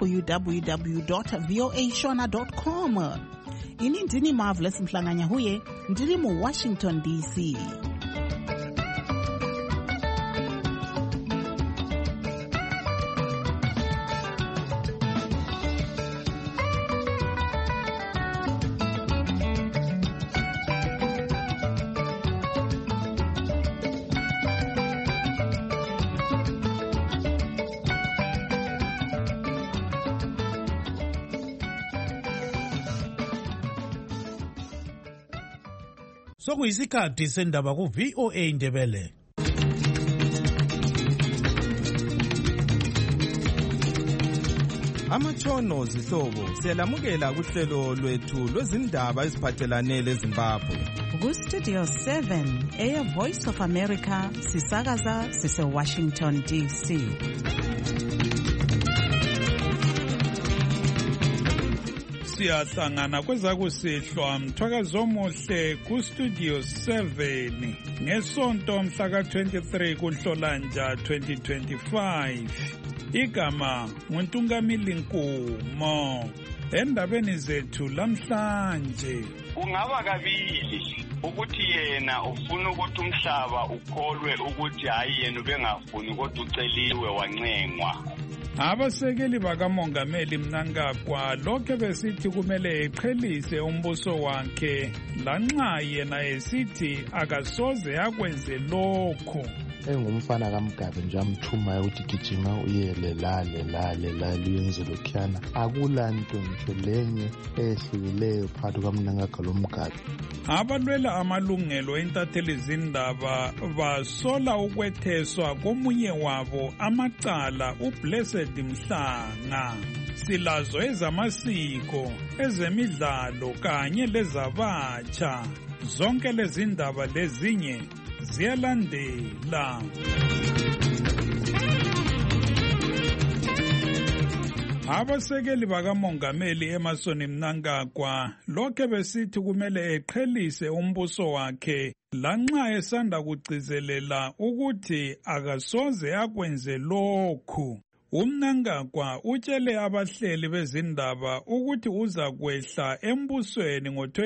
www.voashona.com. Ini ndini Marvelous Mhlanganyahuye, ndiri muWashington DC. Sokuyisikhathi sendaba ku VOA Ndebele. Amatshono zihlobo siyalamukela kuhlelo lwethu lwezindaba eziphathelane leZimbabwe. Ku-Studio 7 Air Voice of America sisakaza sise-Washington DC. Siyahlangana kwezakusihlwa mthwakazo omuhle ku-Studio 7 ngesonto mhla ka-23 kuNhlolanja 2025. Igama nguNtungamili Nkumo. Endabeni zethu lamhlanje, kungaba kabili ukuthi yena ufuna ukuthi umhlaba ukholwe ukuthi hayi yena ubengafuni kodwa uceliwe wancengwa. Abasekeli bakamongameli Mnangagwa lokho besithi kumele eqhelise umbuso wakhe lanxa yena esithi akasoze akwenze lokho. Engumfana kaMgabe nje amthumayo ukuthi gijima uyele lale uyenze lokhuyana. Akula nto ngisho lenye ehlukileyo phakathi kwaMnangagwa loMgabe. Abalwela amalungelo entatheli zindaba basola ukwetheswa komunye wabo amacala uBlessed Mhlanga. Silazo ezamasiko, ezemidlalo kanye lezabatsha. Zonke lezi ndaba lezinye ziyalandela. Abasekeli bakamongameli Emmerson Mnangagwa lokho besithi kumele eqhelise umbuso wakhe lanxa esanda kugcizelela ukuthi akasoze akwenze lokhu. UMnangagwa utshele abahleli bezindaba ukuthi uza kwehla embusweni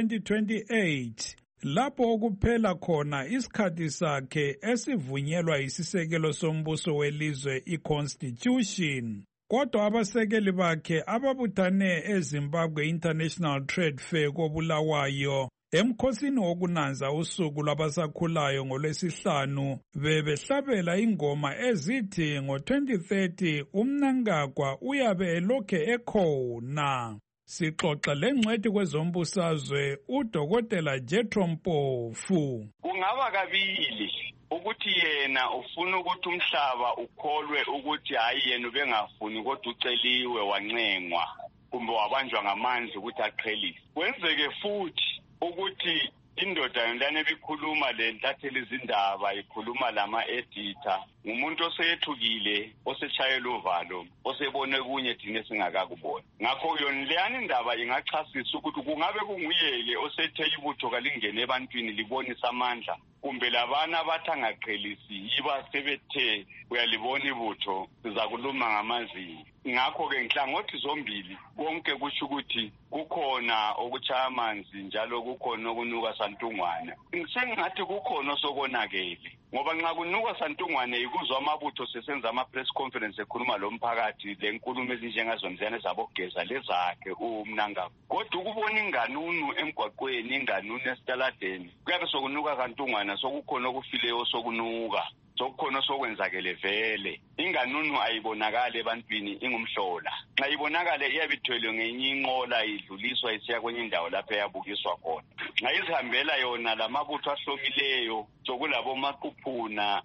ngo-2028 lapho okuphela khona isikhathi sakhe esivunyelwa isisekelo sombuso welizwe i-Constitution. Kodwa abasekeli bakhe ababuthane eZimbabwe International Trade Fair koBulawayo emkhosini wokunanza usuku lwabasakhulayo ngolwesihlanu bebehlabela ingoma ezithi ngo-2030 uMnangagwa uyabe elokhe ekhona. Sixoxa lengcwethi kwezombusazwe uDokotela Jethro Mpofu. Kungaba kabili ukuthi yena ufuna ukuthi umhlaba ukholwe ukuthi hayi yena ubengafuni kodwa uceliwe wancengwa kumbe wabanjwa ngamandla ukuthi aqhelise. Kwenzeke futhi ukuthi indoda yondane bikhuluma lentatheli izindaba ikhuluma lama-editor ngumuntu oseyethukile oseshayela uvalo osebone kunye thina singakakubona. Ngakho yona leyani indaba ingachasisa ukuthi kungabe kunguyeke osethe ibutho kalingene ebantwini libonisa amandla kumbe labana abathi angaqhelisi yiba sebethe uyalibona ibutho sizakuluma ngamazinyo. Ngakho-ke nhlangothi zombili konke kusho ukuthi kukhona okuchaya amanzi njalo kukhona okunuka santungwana. Sengathi kukhona osokonakele ngoba nxa kunuka santungwane ikuzwa amabutho sesenza ama-press conference ekhuluma lomphakathi le nkulumo ezinjengazona ziyane zabogeza lezakhe uMnangagwa. Kodwa ukubona inganunu emgwaqweni, inganunu esitaladeni kuyabe sokunuka kantungwana sokukhona okufileyo sokunuka. Sokukhona sokwenzakele vele. Inganunu ayibonakala ebantwini ingumhlola. Nxa ibonakala iyabithwelwe ngenye inqola idluliswa isiya kwenye indawo lapho eyabukiswa khona. Nxa izihambela yona lamabutho ahlomileyo sokulabo maquphuna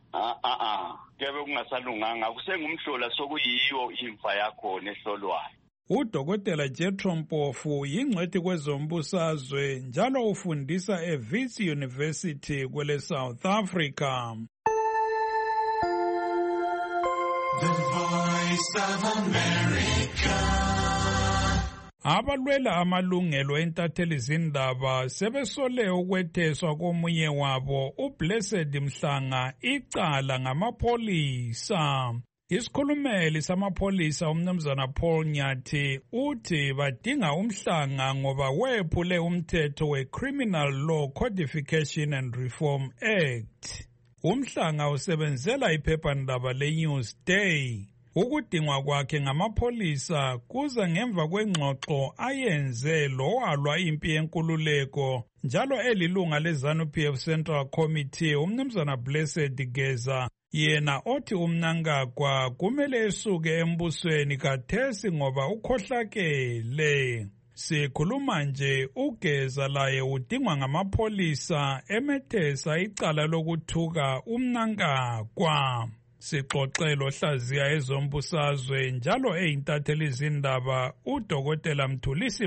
kuyabe kungasalunganga kusengumhlola sokuyiyo imfa yakho nehlolwayo. UDokotela Jethro Mpofu yingcwethi kwezombusazwe njalo ufundisa eWits University kwele South Africa. The Voice of America. Abalwela amalungelo entatheli zindaba sebesole ukwetheswa komunye wabo uBlessed Mhlanga icala ngamapholisa. Isikhulumeli samapholisa umnumzana Paul Nyathi uthi badinga umhlanga ngoba wephule umthetho we-Criminal Law Codification and Reform Act. Umhlanga usebenzela iphephandaba le-Newsday. Ukudingwa kwakhe ngamapholisa kuza ngemva kwengxoxo ayenze lowalwa impi yenkululeko njalo elilunga leZANU-PF Central Committee umnumzana Blessed Geza yena othi uMnangagwa kumele esuke embusweni kathesi ngoba ukhohlakele. Sikhuluma nje uGeza laye udingwa ngamapholisa emethesa icala lokuthuka uMnangagwa. Sixoxelo hlaziya ezombusazwe njalo eyintatheli izindaba uDokotela Mthulisi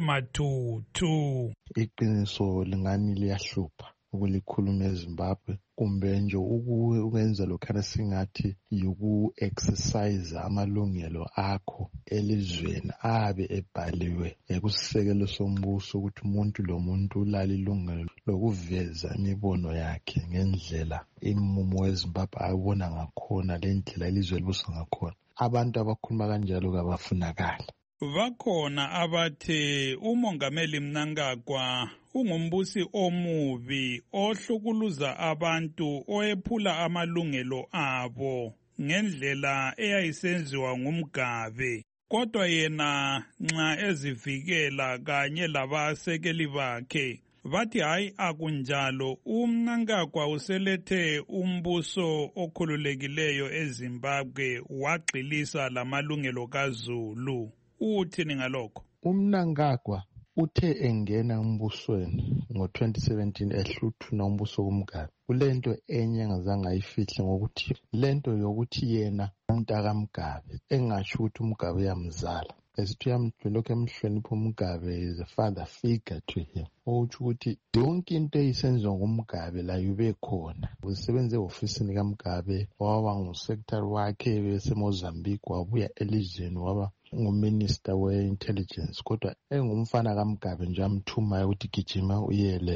Matutu. Iqiniso lingani liyahlupha ukulikhuluma eZimbabwe kumbe nje ukwenza lokhana singathi yuku-exercise amalungelo akho elizweni abe ebhaliwe kusisekelo sombuso ukuthi umuntu lomuntu ulala ilungelo lokuveza imibono yakhe ngendlela imumo weZimbabwe ayibona ngakhona lendlela ilizwe libusa ngakhona. Abantu abakhuluma kanjalo kabafunakala. Bakhona abathi uMongameli Mnangagwa ungumbusi omubi ohlukuluza abantu oyephula amalungelo abo ngendlela eyayisenziwa ngumGabe. Kodwa yena nxa ezivikela kanye labasekeli bakhe bathi hayi akunjalo, uMnangagwa uselethe umbuso okhululekileyo eZimbabwe wagxilisa lamalungelo kaZulu. Uthini ngalokho? uMnangagwa uthe engena embusweni ngo-2017 ehluthuna umbuso kumGabe. Kulento enye engazange ayifihle ngokuthi lento yokuthi yena umntaka mGabe engasho ukuthi umGabe uyamzala. Esithi uyamhlonipha emhlonipha umGabe is a father figure to him. Okuthi ukuthi yonke into eyisenziwa ngumGabe la yube khona. Usebenze ofisini kaMgabe, waba ngusekretary wakhe beseMozambique, wabuya elizweni waba nguminister we-intelligence, kodwa engumfana kaMgabe nje amthumayo ukuthi gijima uyele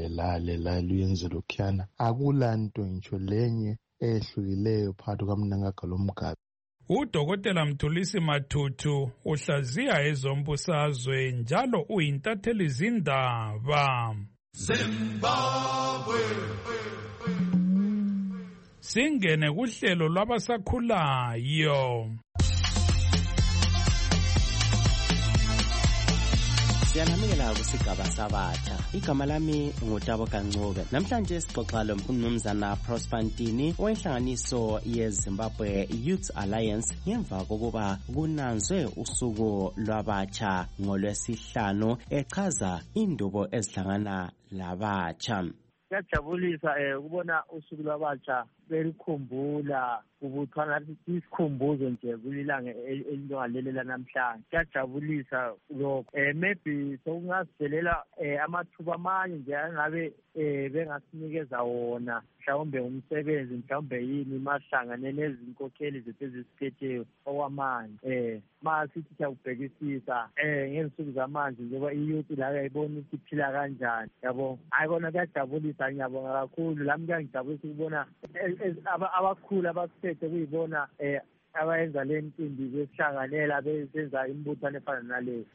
la uyenze lokhuyana. Akulanto ngitsho lenye ehlukileyo phakathi kaMnangagwa loMgabe. uDokotela Mthulisi Matutu uhlaziya ezombusazwe njalo uyintatheli izindaba. Zimbabwe. Singene kuhlelo lwabasakhulayo. Siyanamukela kusigaba sabatsha. Igama lami nguTabo Kancube. Namhlanje sixoxa lomnumzana Prosper Ntini wenhlanganiso yeZimbabwe Youth Alliance ngemva kokuba kunanzwe usuku lwabatsha ngolwesihlanu echaza indubo ezihlangana labatsha. Kuyajabulisa ukubona usuku lwabatsha belikhumbula ubuthana isikhumbuzo nje kulilanga elingalelelela namhlanje. Kuyajabulisa lokho. Maybe sokungasidelela amathuba amanye nje angabe bengasinikeza wona, mhlawumbe umsebenzi, mhlawumbe yini mahlangane nezinkokheli zethu ezisiphetheyo okwamanje. Masithi siyakubhekisisa ngezinsuku zamanje njengoba iyouth la yayibona ukuthi iphila kanjani, yabo. Hayi kona kuyajabulisa, ngiyabonga kakhulu. Lami kuyangijabulisa ukubona abakhulu abasiphethe kuyibona abayenza le nsimbi besihlanganela besenza imbuthano efana naleyo.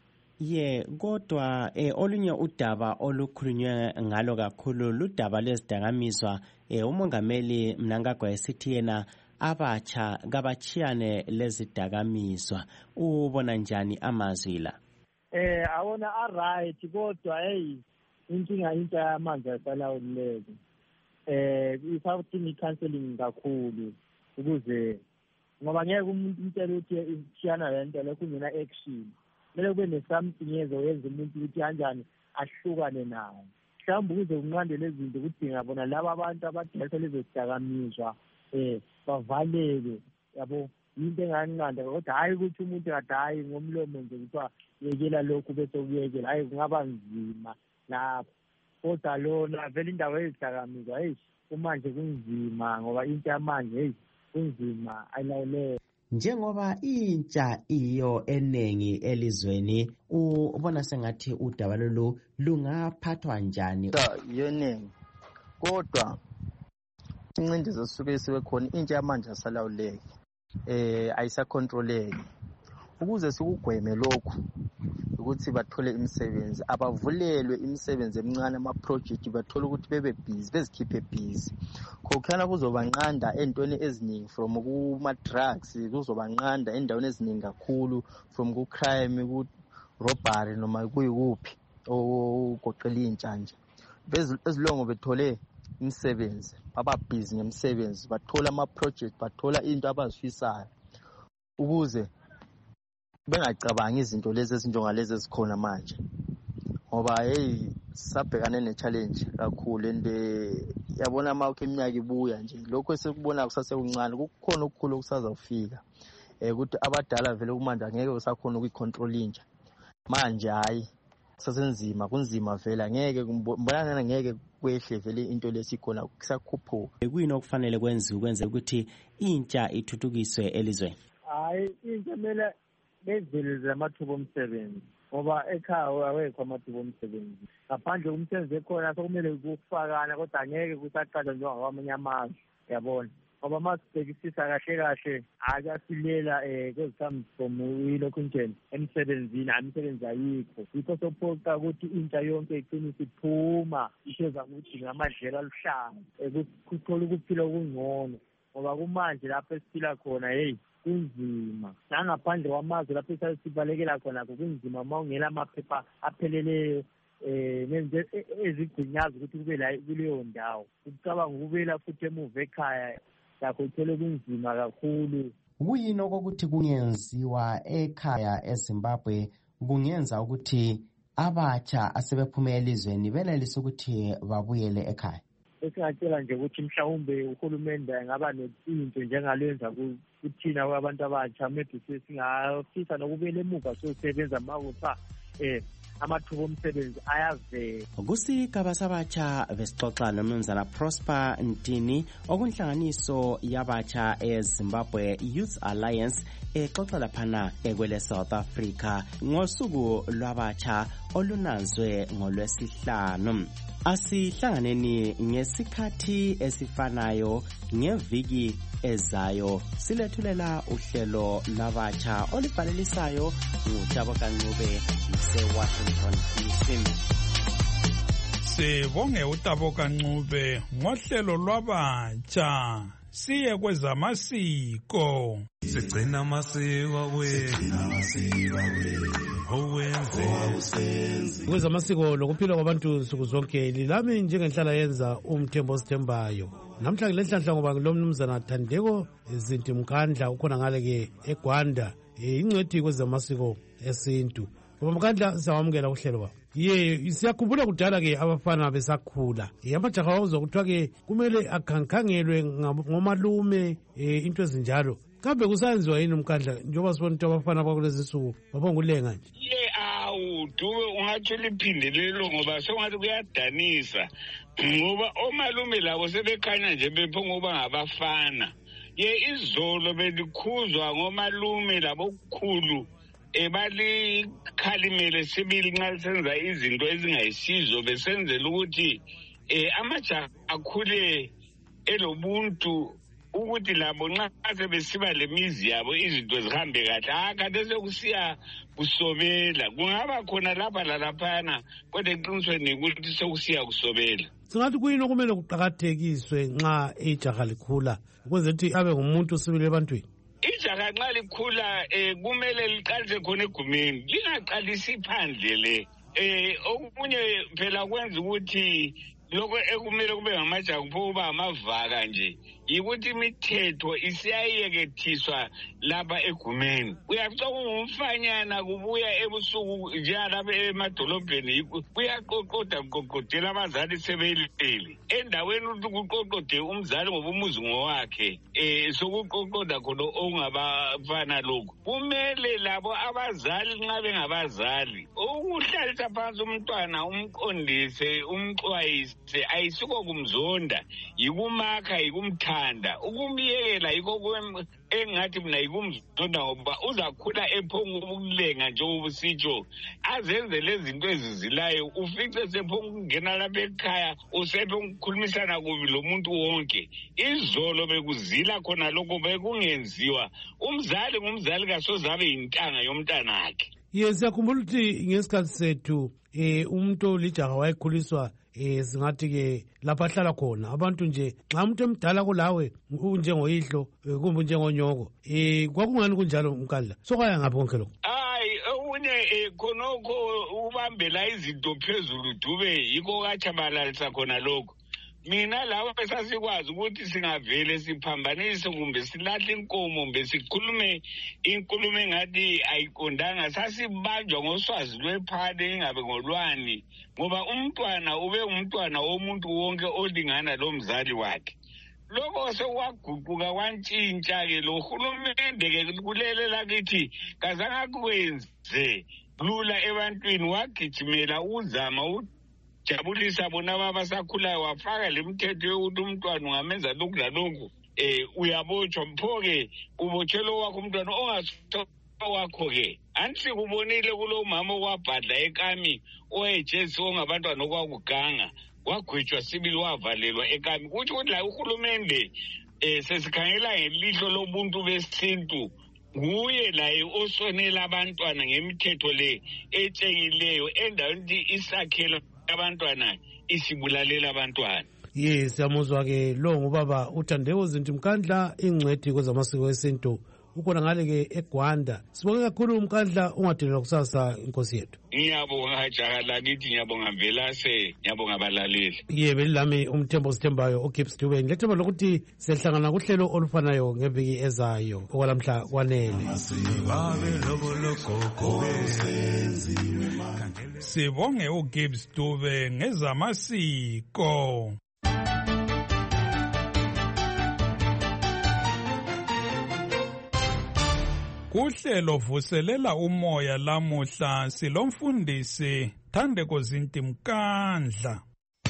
Kodwa olunye udaba olukhulunywe ngalo kakhulu ludaba lwezidakamizwa. Umongameli Mnangagwa esithi yena abatsha kabachiyane lezidakamizwa. Ubona njani amazwi la? Awona aright, kodwa inkinga intsha yamanje ayisalawuleki. Isawudinga i-counseling kakhulu ukuze ngoba ngeke umuntu umtshela ukuthi ishiyana lento le kungena action. Kumele kube ne-something ezoyenza umuntu ukuthi kanjani ahlukane nawo. Mhlawumbe ukuze kunqande lezi zinto kudinga bona laba abantu abadayisa lezo zidakamizwa bavaleke, yabo. Into enganqanda kodwa hayi ukuthi umuntu kade hayi ngomlomo nje kuthiwa yekela lokhu bese kuyekela. Hayi kungaba nzima lapho. Kodwa lona vele indawo yezidakamizwa kumanje kunzima ngoba into yamanje kunzima ayilawuleke. Njengoba intsha iyo enengi elizweni, ubona sengathi udaba lolu lungaphathwa njani? Yeningi kodwa incindezi esuke isiwe khona intsha yamanje asalawuleki. ayisacontroleki. Ukuze sikugweme lokhu ukuthi bathole imisebenzi, abavulelwe imisebenzi emincane, ama-project bathole ukuthi bebe busy, bezikhiphe busy. Khokhana kuzobanqanda entweni eziningi, from kuma-drugs kuzobanqanda endaweni eziningi kakhulu, from ku-crime, ku-robbery noma kuyikuphi ogoqela intsha nje. Bezilongo bethole imisebenzi, bababhizi ngemisebenzi, bathola ama-project, bathola into abazifisayo, ukuze bengacabangi izinto lezi ezinjengalezi ezikhona manje. Ngoba sisabhekane ne-challenge kakhulu, and yabona mawukho iminyaka ibuya nje, lokho esikubona kusasekuncane, kukhona okukhulu okusazawufika. Ukuthi abadala vele kumanje angeke usakhona ukuyicontrol intsha. Manje hayi kusasenzima, kunzima vele, angeke mbonana, ngeke kwehle vele into lesikhona kusakhuphuka. Kuyini okufanele kwenze ukuthi intsha ithuthukiswe elizweni? Hayi, intsha kumele bezeleze amathuba omsebenzi, ngoba ekhaya awekho amathuba omsebenzi. Ngaphandle umsebenzi ekhona sokumele kufakana, kodwa angeke kusaqala njengakwamanye amazwe, yabona. Ngoba masibhekisisa kahle akasilela kwezikhambisomo yilokhu nje emsebenzini, imisebenzi ayikho. Yikho sophoqa ukuthi intsha yonke igcine isiphuma isheza ukuthi ngamadlela aluhlaza, kuthola ukuphila okungcono. Ngoba kumanje lapho esiphila khona kunzima, nangaphandle kwamazwe lapho sibalekela khona kunzima uma ungela amaphepha apheleleyo ezigcinyaza ukuthi kube la kuleyo ndawo. Ukucabanga ukubela futhi emuva ekhaya lakho uthole kunzima kakhulu. Kuyini okokuthi kungenziwa ekhaya eZimbabwe kungenza ukuthi abatsha asebephuma elizweni benelise ukuthi babuyele ekhaya? Esingacela nje ukuthi mhlawumbe uhulumende angaba nezinto njengalenza kuthina kwabantu abatsha, maybe singafisa nokubuyela emuva sosebenza makusa amathuba omsebenzi ayavela. Kusigaba sabatsha besixoxa nomnumzana Prosper Ntini okunhlanganiso yabatsha eZimbabwe Youth Alliance exoxa laphana ekwele South Africa ngosuku lwabatsha olunazwe ngolwesihlanu. Asihlanganeni ngesikhathi esifanayo ngeviki ezayo silethulela uhlelo labatsha olibhalelisayo nguJaboka Ncube nase-Washington DC. Sibonge uJaboka Ncube ngohlelo lwabatsha. Siye kwezamasiko. Sigcina amasiko kwezamasiko lokuphila kwabantu nsuku zonke lilami njengenhlala yenza umthembo osithembayo. Namhla ngilenhlanhla ngoba ngilomnumzana Thandeko Zinti Mkandla ukhona ngale ke eGwanda ingcwethi kwezamasiko esintu. Ngoba Mkandla sawamukela uhlelo ba. Siyakhumbula kudala ke abafana besakhula. Amajaha awuzwa kuthiwa ke kumele akhankhangelwe ngomalume into ezinjalo. Kambe kusenziwa yini Mkandla njengoba sibona ukuthi abafana bakulezi insuku babonga ulenga nje? Dube ungathi liphindelelo ngoba sengathi kuyadanisa. Ngoba omalume labo sebekhanya nje bephonga ngoba ngabafana. Izolo belikhuzwa ngomalume labo kukhulu balikhalimele sibili nxa senza izinto ezingayisizo besenzela ukuthi amajaha akhule elobuntu ukuthi labo nxa sebesiba lemizi yabo izinto zihambe kahle. Akade sekusiya kusobela, kungaba khona lapha lalaphana kodwa eqinisweni ukuthi sekusiya kusobela. Singathi kuyini okumele kuqakathekiswe nxa ijaha likhula ukwenzela ukuthi abe ngumuntu sibili ebantwini? Ijaha nxa likhula kumele liqalise khona egumeni, lingaqalisi phandle le. Okunye phela kwenza ukuthi lokho ekumele kube ngamajaha kuba amavaka nje yikuthi imithetho isiyayekethiswa lapha egumeni. Uyafica kungumfanyana kubuya ebusuku njengalapha emadolobheni kuyaqoqodela abazali sebelele endaweni ukuthi kuqoqode umzali ngoba umuzi ngowakhe sokuqoqoda khona okungabafana lokhu. Kumele labo abazali nxa bengabazali ukuhlalisa phansi umntwana umqondise umxwayise ayisiko kumzonda yikumakha yikumthatha ekhanda ukumyekela yikho engathi mina yikumzonda ngoba uzakhula ephonga ukulenga njengoba usitsho azenze lezi zinto ezizilayo ufice sephonga ukungena lapha ekhaya usephonga ukukhulumisana kubi lo muntu wonke izolo bekuzila khona lokho bekungenziwa umzali ngumzali kasoze abe yintanga yomntana wakhe. Siyakhumbula ukuthi ngesikhathi sethu umuntu olijaha wayekhuliswa singathi-ke lapha ahlala khona abantu nje nxa umuntu emdala kulawe unjengoyihlo kumbe unjengonyoko kwakungani kunjalo Mkandla sokwaya ngaphi konke lokho? Hayi okunye khonokho ubambela izinto phezulu dube yikho kachabalalisa khona lokho. Mina lawo besasikwazi ukuthi singavele siphambanise kumbe silahle inkomo kumbe sikhulume inkulumo engathi ayiqondanga sasibanjwa ngoswazi lwephane ingabe ngolwani ngoba umntwana ube umntwana womuntu wonke olingana lo mzali wakhe. Lokho sekwaguquka kwantshintsha-ke lo hulumende-ke kulele lakithi kazange kwenze lula ebantwini wagijimela uzama jabulisa bona babasakhulayo wafaka le mthetho yokuthi umntwana ungamenza lokhu lalokhu uyabotshwa mpho-ke ubotshelwe wakho umntwana ongaso wakho-ke anti kubonile kulo mama okwabhadla ekami owayejesi ongabantwana okwakuganga wagwetshwa sibili wavalelwa ekami kutsho ukuthi la uhulumende sesikhangela ngelihlo lobuntu besintu nguye laye osonela abantwana ngemithetho le etshengileyo endaweni isakhela abantwana isibulalela abantwana. Siyamuzwa-ke lo ngubaba uThandeko Zinti Mkandla ingcwethi kwezamasiko esintu ukhona ngale-ke eGwanda. Sibonge kakhulu Mkandla ungadelelwa kusasa inkosi yethu. Ngiyabonga jaha lakithi ngiyabonga Velase ngiyabonga abalaleli. Belilami umthembo sithembayo uGibbs Dube ngilethemba lokuthi sihlangana kuhlelo olufanayo ngeviki ezayo okwalamhla kwanele. Sibonge uGibbs Dube ngezamasiko. Kuhlelo vuselela umoya lamuhla silomfundisi Thandeko Zinti Mkandla.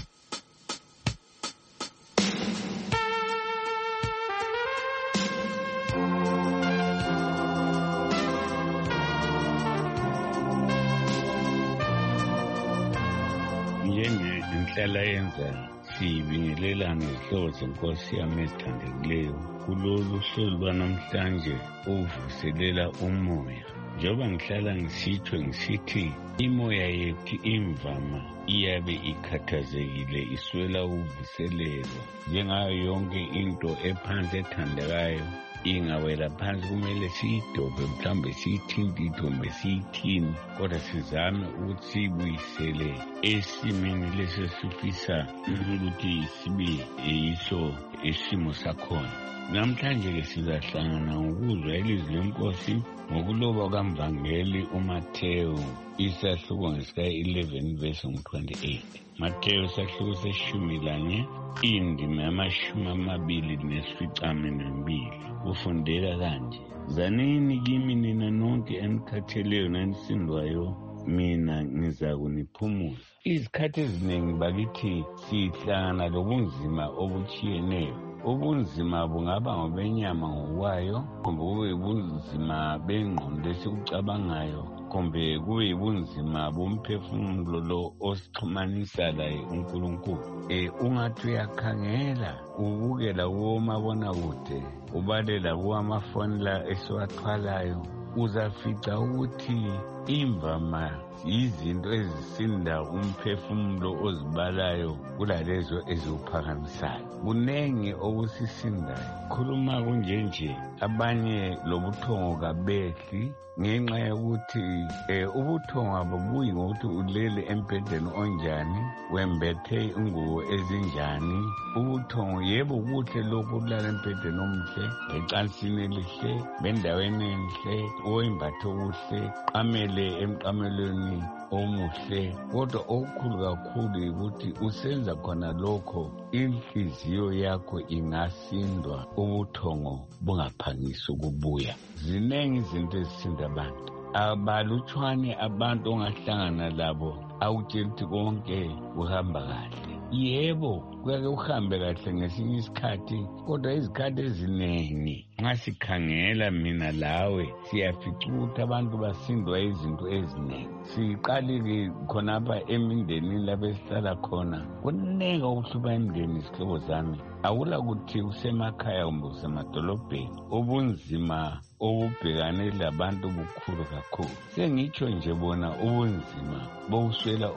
Inhlala yenza sibingelelana izihlobo zenkosi yami ezithandekileyo kulolu hlelo lwanamhlanje uvuselela umoya. Njengoba ngihlala ngisitsho ngisithi imoya yethu imvama iyabe ikhathazekile iswela uvuselelwa njengayo yonke into ephansi ethandekayo ingawela phansi kumele siyidobhe mhlawumbe siyithinte kumbe siyithini kodwa sizame ukuthi siyibuyisele esimeni leso sifisa ukuthi sibe yiso isimo sakhona. Namhlanje-ke sizahlangana ngokuzwa ilizwi lenkosi ngokuloba kaMvangeli uMathewu isahluko ngesika-11 verse 28. Mathewu isahluko se-11 indima yama-28. Kufundeka kanje: zanini kimi nina nonke enikhatheleyo nanisindwayo, mina ngizakuniphumuza. Izikhathi eziningi bakithi sihlangana lobunzima obutshiyeneyo. Ubunzima bungaba ngobenyama ngokwayo, kumbe kube ubunzima bengqondo esikucabangayo, kumbe kube ubunzima bomphefumulo lo osixhumanisa laye uNkulunkulu. Ungathi uyakhangela ubukela kumabonakude ubalela kuwamafoni la esiwathwalayo uzafica ukuthi imvama izinto ezisinda umphefumulo ozibalayo kulalezo eziwuphakamisayo. Kunengi okusisindayo. Khuluma kunjenje abanye lobuthongo kabehli ngenxa yokuthi ubuthongo abubuyi ngokuthi ulele embhedeni onjani, wembethe ingubo ezinjani. Ubuthongo yebo kuhle lokhu ulala embhedeni omuhle, ecansini elihle, bendaweni enhle, oyimbatho kuhle, qamele emqamelweni omuhle. Kodwa okukhulu kakhulu ukuthi usenza khona lokho inhliziyo yakho ingasindwa, ubuthongo bungaphangisi ukubuya. Zinengi izinto ezisinda abantu. Abalutshwane abantu ongahlangana labo awutshela ukuthi konke kuhamba kahle. yebo kuyake uhambe kahle ngesinye isikhathi kodwa izikhathi eziningi nxa sikhangela mina lawe siyafica ukuthi abantu basindwa izinto eziningi. Siqalile khonapha emindenini lapho esihlala khona kuningi okuhlupha imindeni izihlobo zami. Awula kuthi usemakhaya kumbe usemadolobheni ubunzima obubhekane labantu bukhulu kakhulu. Sengitsho nje bona ubunzima bokuswela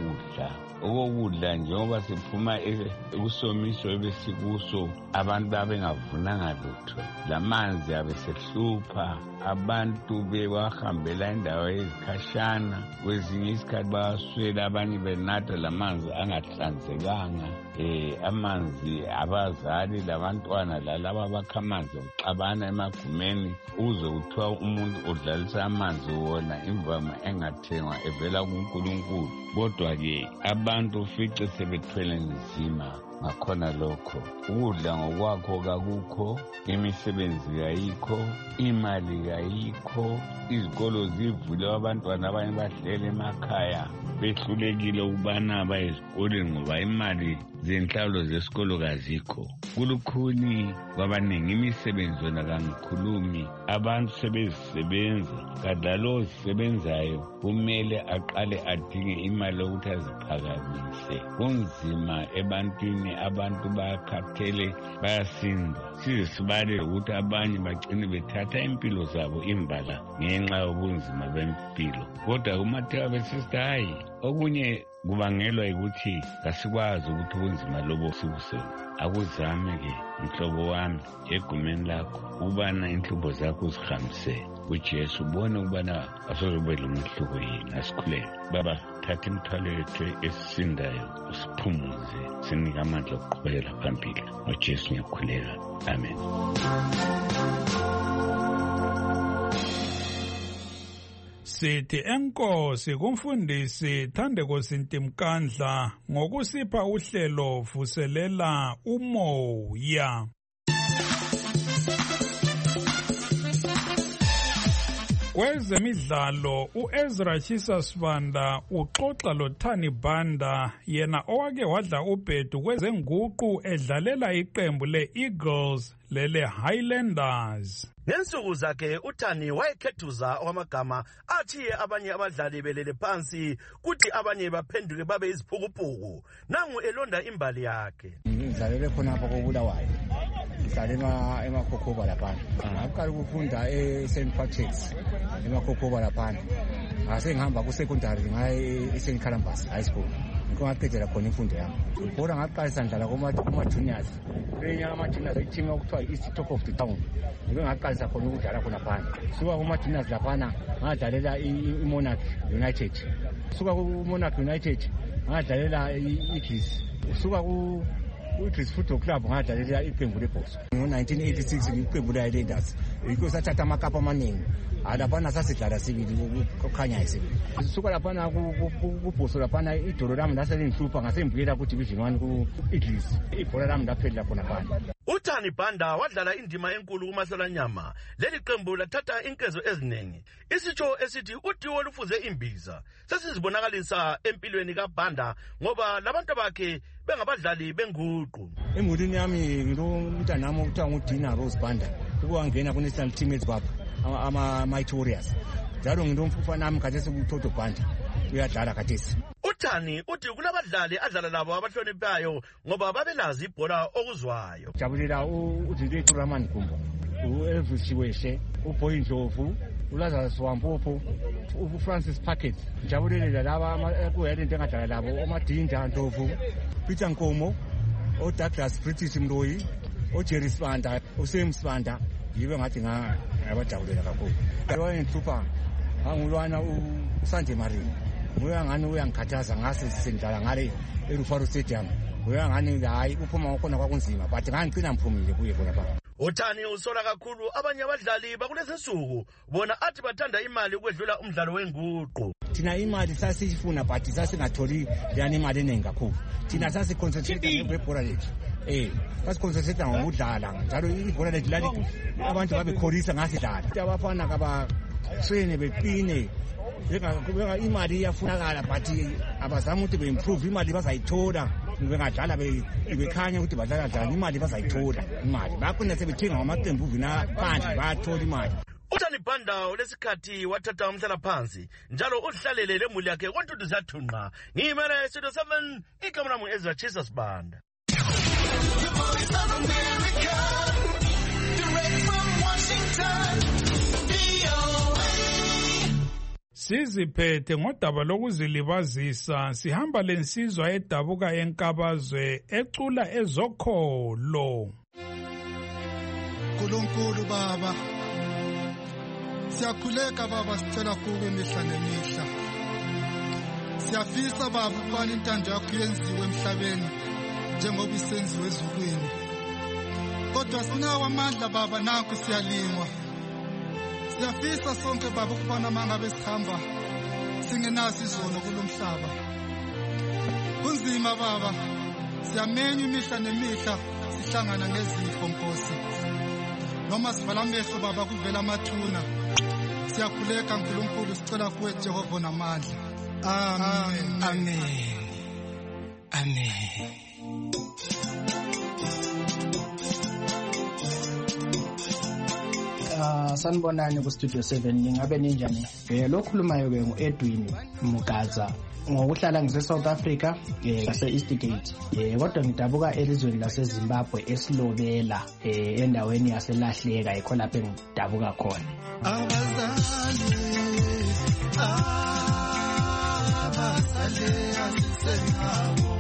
okokudla njengoba siphuma ekusomiso ebesikuso abantu babengavunanga lutho, lamanzi abesehlupha abantu bewahambela indawo ezikhashana, kwezinye isikhathi baswela abanye benatha lamanzi angahlanzekanga. Amanzi abazali labantwana lalaba bakha amanzi okuxabana emagumeni uze kuthiwa umuntu udlalisa amanzi wona imvama engathengwa evela kuNkulunkulu. Kodwa-ke abantu fice sebethwele nzima ngakhona lokho. Ukudla ngokwakho kakukho, imisebenzi kayikho, imali kayikho, izikolo zivule abantwana abanye bahlele emakhaya behlulekile ukubana baye esikoleni ngoba imali zenhlalo zesikolo kazikho. Kulukhuni kwabaningi imisebenzi yona kangikhulumi, abantu sebezisebenza. Kadlalo ozisebenzayo kumele aqale adinge imali yokuthi aziphakamise. Kunzima ebantwini, abantu bakhathele bayasinda. Size sibale ukuthi abanye bagcine bethatha impilo zabo imbala ngenxa yobunzima bempilo. Kodwa kumathiwa besisithi hayi okunye kubangelwa ukuthi kasikwazi ukuthi ubunzima lobo sibusele. Akuzame-ke mhlobo wami egumeni lakho ukubana inhlupho zakho uzihambise kuJesu, ubone ukubana asozobe lomhluko yini. Asikhulele baba, thatha imithwalo yethu esisindayo usiphumuze, sinike amandla okuqhubekela phambili. ngoJesu ngiyakhuleka, amen. Sithi enkosi kumfundisi Thandeko Sintimkandla ngokusipha uhlelo vuselela umoya. Kwezemidlalo uEzra Chisa Sibanda uxoxa loThani Banda, yena owake wadla ubhedu kwezenguqu edlalela iqembu le-Eagles lele Highlanders. Ngensuku zakhe uThani wayekhethuza amagama athi abanye abadlali belele phansi kuthi abanye baphenduke babe iziphukuphuku. Nangu elonda imbali yakhe. Ngidlalele khonapha koBulawayo. Ngidlala emakhokhoba lapha. Ngaqala ukufunda eSt Patrick's emakhokhoba lapha. Ngase ngihamba ku-secondary ngaye eSt Columbus High School. Ngaqedela khona imfundo yami. Kodwa ngaqalisa ngidlala kuma-juniors. Benyaka ama-juniors i-team okuthiwa i-East Talk of the Town. Ngibe ngaqalisa khona ukudlala khona phansi. Suka kuma-juniors laphana ngadlalela i-Monarch United. Suka ku-Monarch United ngadlalela i-Eagles. Suka ku-Eagles Football Club ngadlalela iqembu lebhoso. Ngo-1986 iqembu le-Highlanders yikho sathatha amakapa amaningi. Laphana sasidlala sibili kukhanya isibili. Suka laphana kubhoso laphana idolo lami laselingihlupha ngasembuyela ku-Division 1 ku-Eagles. Ibhola lami laphelela khona phana. uThani Banda wadlala indima enkulu kuMahlanyama. Leli qembu lathatha inkezo eziningi. Isitsho esithi utiwo olufuze imbiza sesizibonakalisa empilweni kaBanda ngoba labantu bakhe bengabadlali benguqu. Emulini yami ngilomntanami okuthiwa nguDina Rose Banda ukuwangena ku-National Team eZimbabwe ama-Mighty Warriors. Njalo ngilomfufa nami khathesi kuToto Banda uyadlala khathesi. uThani uthi kunabadlali adlala labo abahloniphayo ngoba babelazi ibhola okuzwayo. Jabulela uDilethu Ramani Gumbo, uElvis Chiweshe, uBoy Ndlovu, uLazarus Wampopo, uFrancis Packet. Jabulela laba kuyilento engadlala labo uMadinda Ndlovu, Peter Nkomo, uDouglas British Mloyi, uJerry Sibanda, uSam Sibanda. Yibe ngathi ngabajabulela kakhulu. Wayenhlupha angulwana uSande Marie. Uyangani uyangikhathaza ngase sendlala ngale eRufaro Stadium. Uyangani hayi uphuma khona kwakunzima but ngangicina mphumile kuye khona pha. uThani usola kakhulu abanye abadlali bakulezi nsuku bona athi bathanda imali ukwedlula umdlalo wenguqu. Thina imali sasifuna but sasingatholi yani imali eningi kakhulu. Thina sasiconcentrate ngebhola lethu. Sasiconcentrate ngokudlala njalo ibhola lethu lali abantu babekholisa ngasidlala. Abafana kaba train beqine beka imali iyafunakala but abazama ukuthi beimprove imali bazayithola bengadlala bekhanya ukuthi badlala njani imali bazayithola imali bagcina sebethenga ngamaqembu uvina phandle bayathola imali. uThani Banda lesikhathi wathatha umhlala phansi njalo uhlalele lemuli yakhe kontudu zathunqa. Ngimele Studio 7 igama lami Ezra Jesus Banda. Siziphethe ngodaba lokuzilibazisa sihamba lensizwa edabuka enkabazwe ecula ezokholo. Nkulunkulu Baba, siyakhuleka Baba, sicela kuwe mihla nemihla. Siyafisa Baba ukubana intando yakho yenziwe emhlabeni njengoba isenziwe ezulwini. Kodwa sinawo amandla Baba, nanku siyalingwa. Siyafisa sonke Baba ukubana mangabe sihamba singenaso izono kulomhlaba. Kunzima Baba, siyamenya imihla nemihla sihlangana nezifo Nkosi. Noma sivala amehlo Baba kuvela amathuna. Siyakhuleka Nkulunkulu sicela kuwe Jehova namandla. Amen. Amen. Amen. Sanibonani ku Studio 7 ningabe ninjani? Lokhulumayo ke nguEdwin Mugaza. Ngokuhlala ngise South Africa ngase Eastgate. Kodwa ngidabuka elizweni lase Zimbabwe esilobela endaweni yaselahleka yikho lapho engidabuka khona. Abazali asisenabo.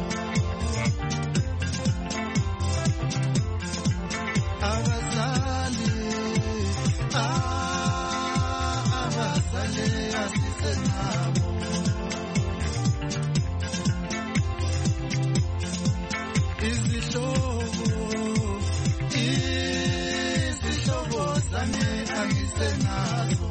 Abazali asisenabo. Izihlobo zami angisenazo.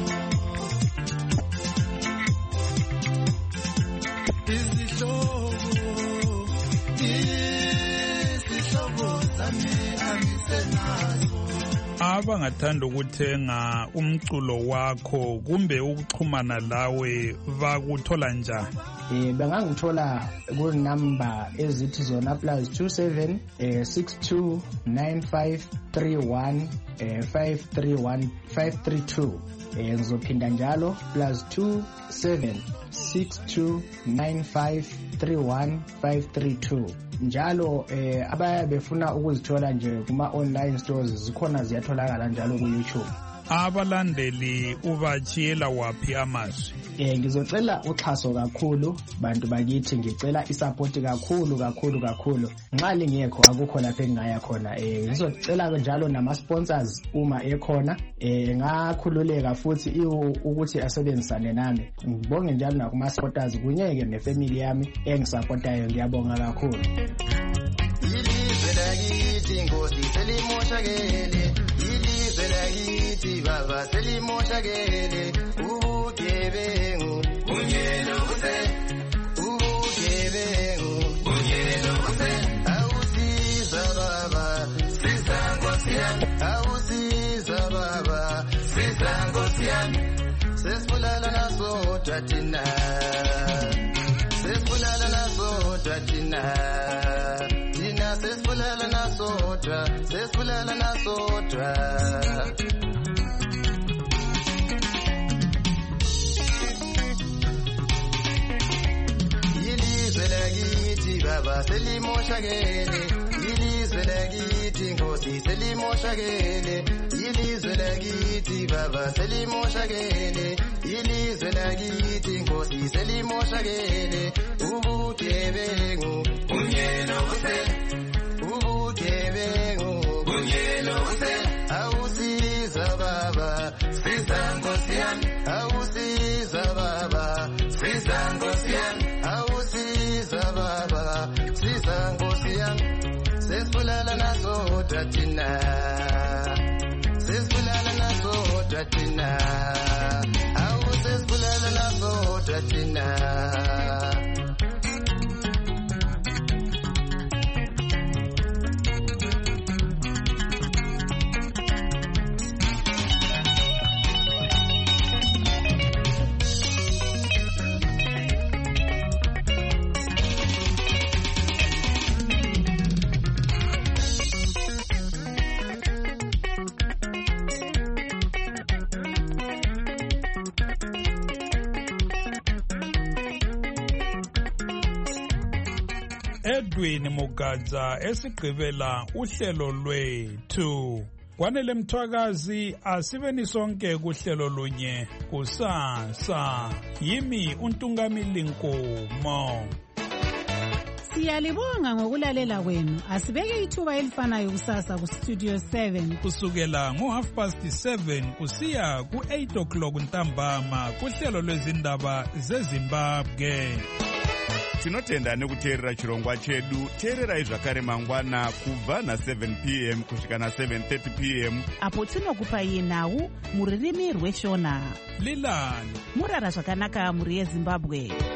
Izihlobo zami angisenazo. Abangathanda ukuthenga umculo wakho kumbe ukuxhumana lawe bakuthola njani? Bangangithola ku number ezithi zona +27 62 95 31 531 532. Ngizophinda njalo +27 62 95 31 532. Njalo abafuna ukuzithola nje kuma online stores zikhona ziyatholakala njalo ku YouTube. Abalandeli ubachiyela waphi amazwi? Ngizocela uxhaso kakhulu bantu bakithi, ngicela isupport kakhulu. Nxa lingekho akukho lapho engaya khona. Ngizocela njalo nama sponsors uma ekhona ngakhululeka futhi ukuthi asebenzisane nami. Ngibonge njalo nakuma supporters kunyeke nefamily yami engisupportayo, ngiyabonga kakhulu. Ilizwe lakithi Nkosi selimoshakele, ilizwe lakithi Baba selimoshakele. Ubugebengu unyelo use, ubugebengu unyelo use. Awusiza Baba siza Nkosi yami, awusiza Baba siza Nkosi yami. Sesibulala nasodwa thina, sesibulala nasodwa thina. Sesibulala nasodwa. Ilizwe lakithi Baba selimoshakele, ilizwe lakithi Nkosi selimoshakele, ilizwe lakithi Baba selimoshakele, ilizwe lakithi Nkosi selimoshakele. Ubugebengu unyelo use, ubugebengu unyelo use. Awusiza Baba siza Nkosi yami, awusiza Baba siza Nkosi yami, awusiza Baba siza Nkosi yami. Sesibulala nasodwa thina, sesibulala nasodwa thina, awusesibulala nasodwa thina. Edwin Mugadza esigqibela uhlelo lwethu. Kwanele Mthwakazi asibeni sonke kuhlelo lunye kusasa. Yimi uNtungamili Nkomo. Siyalibonga ngokulalela kwenu. Asibeke ithuba elifanayo kusasa ku Studio 7 kusukela ngo7:30 kusiya ku8 ntambama kuhlelo lwezindaba zeZimbabwe. Tinotenda nekuteerera chirongwa chedu. Teererai zvakare mangwana kubva na7 p.m. kusvika na7:30 p.m. apo tinokupai nhau muririmi rweshona. Lilani murara zvakanaka muri yeZimbabwe.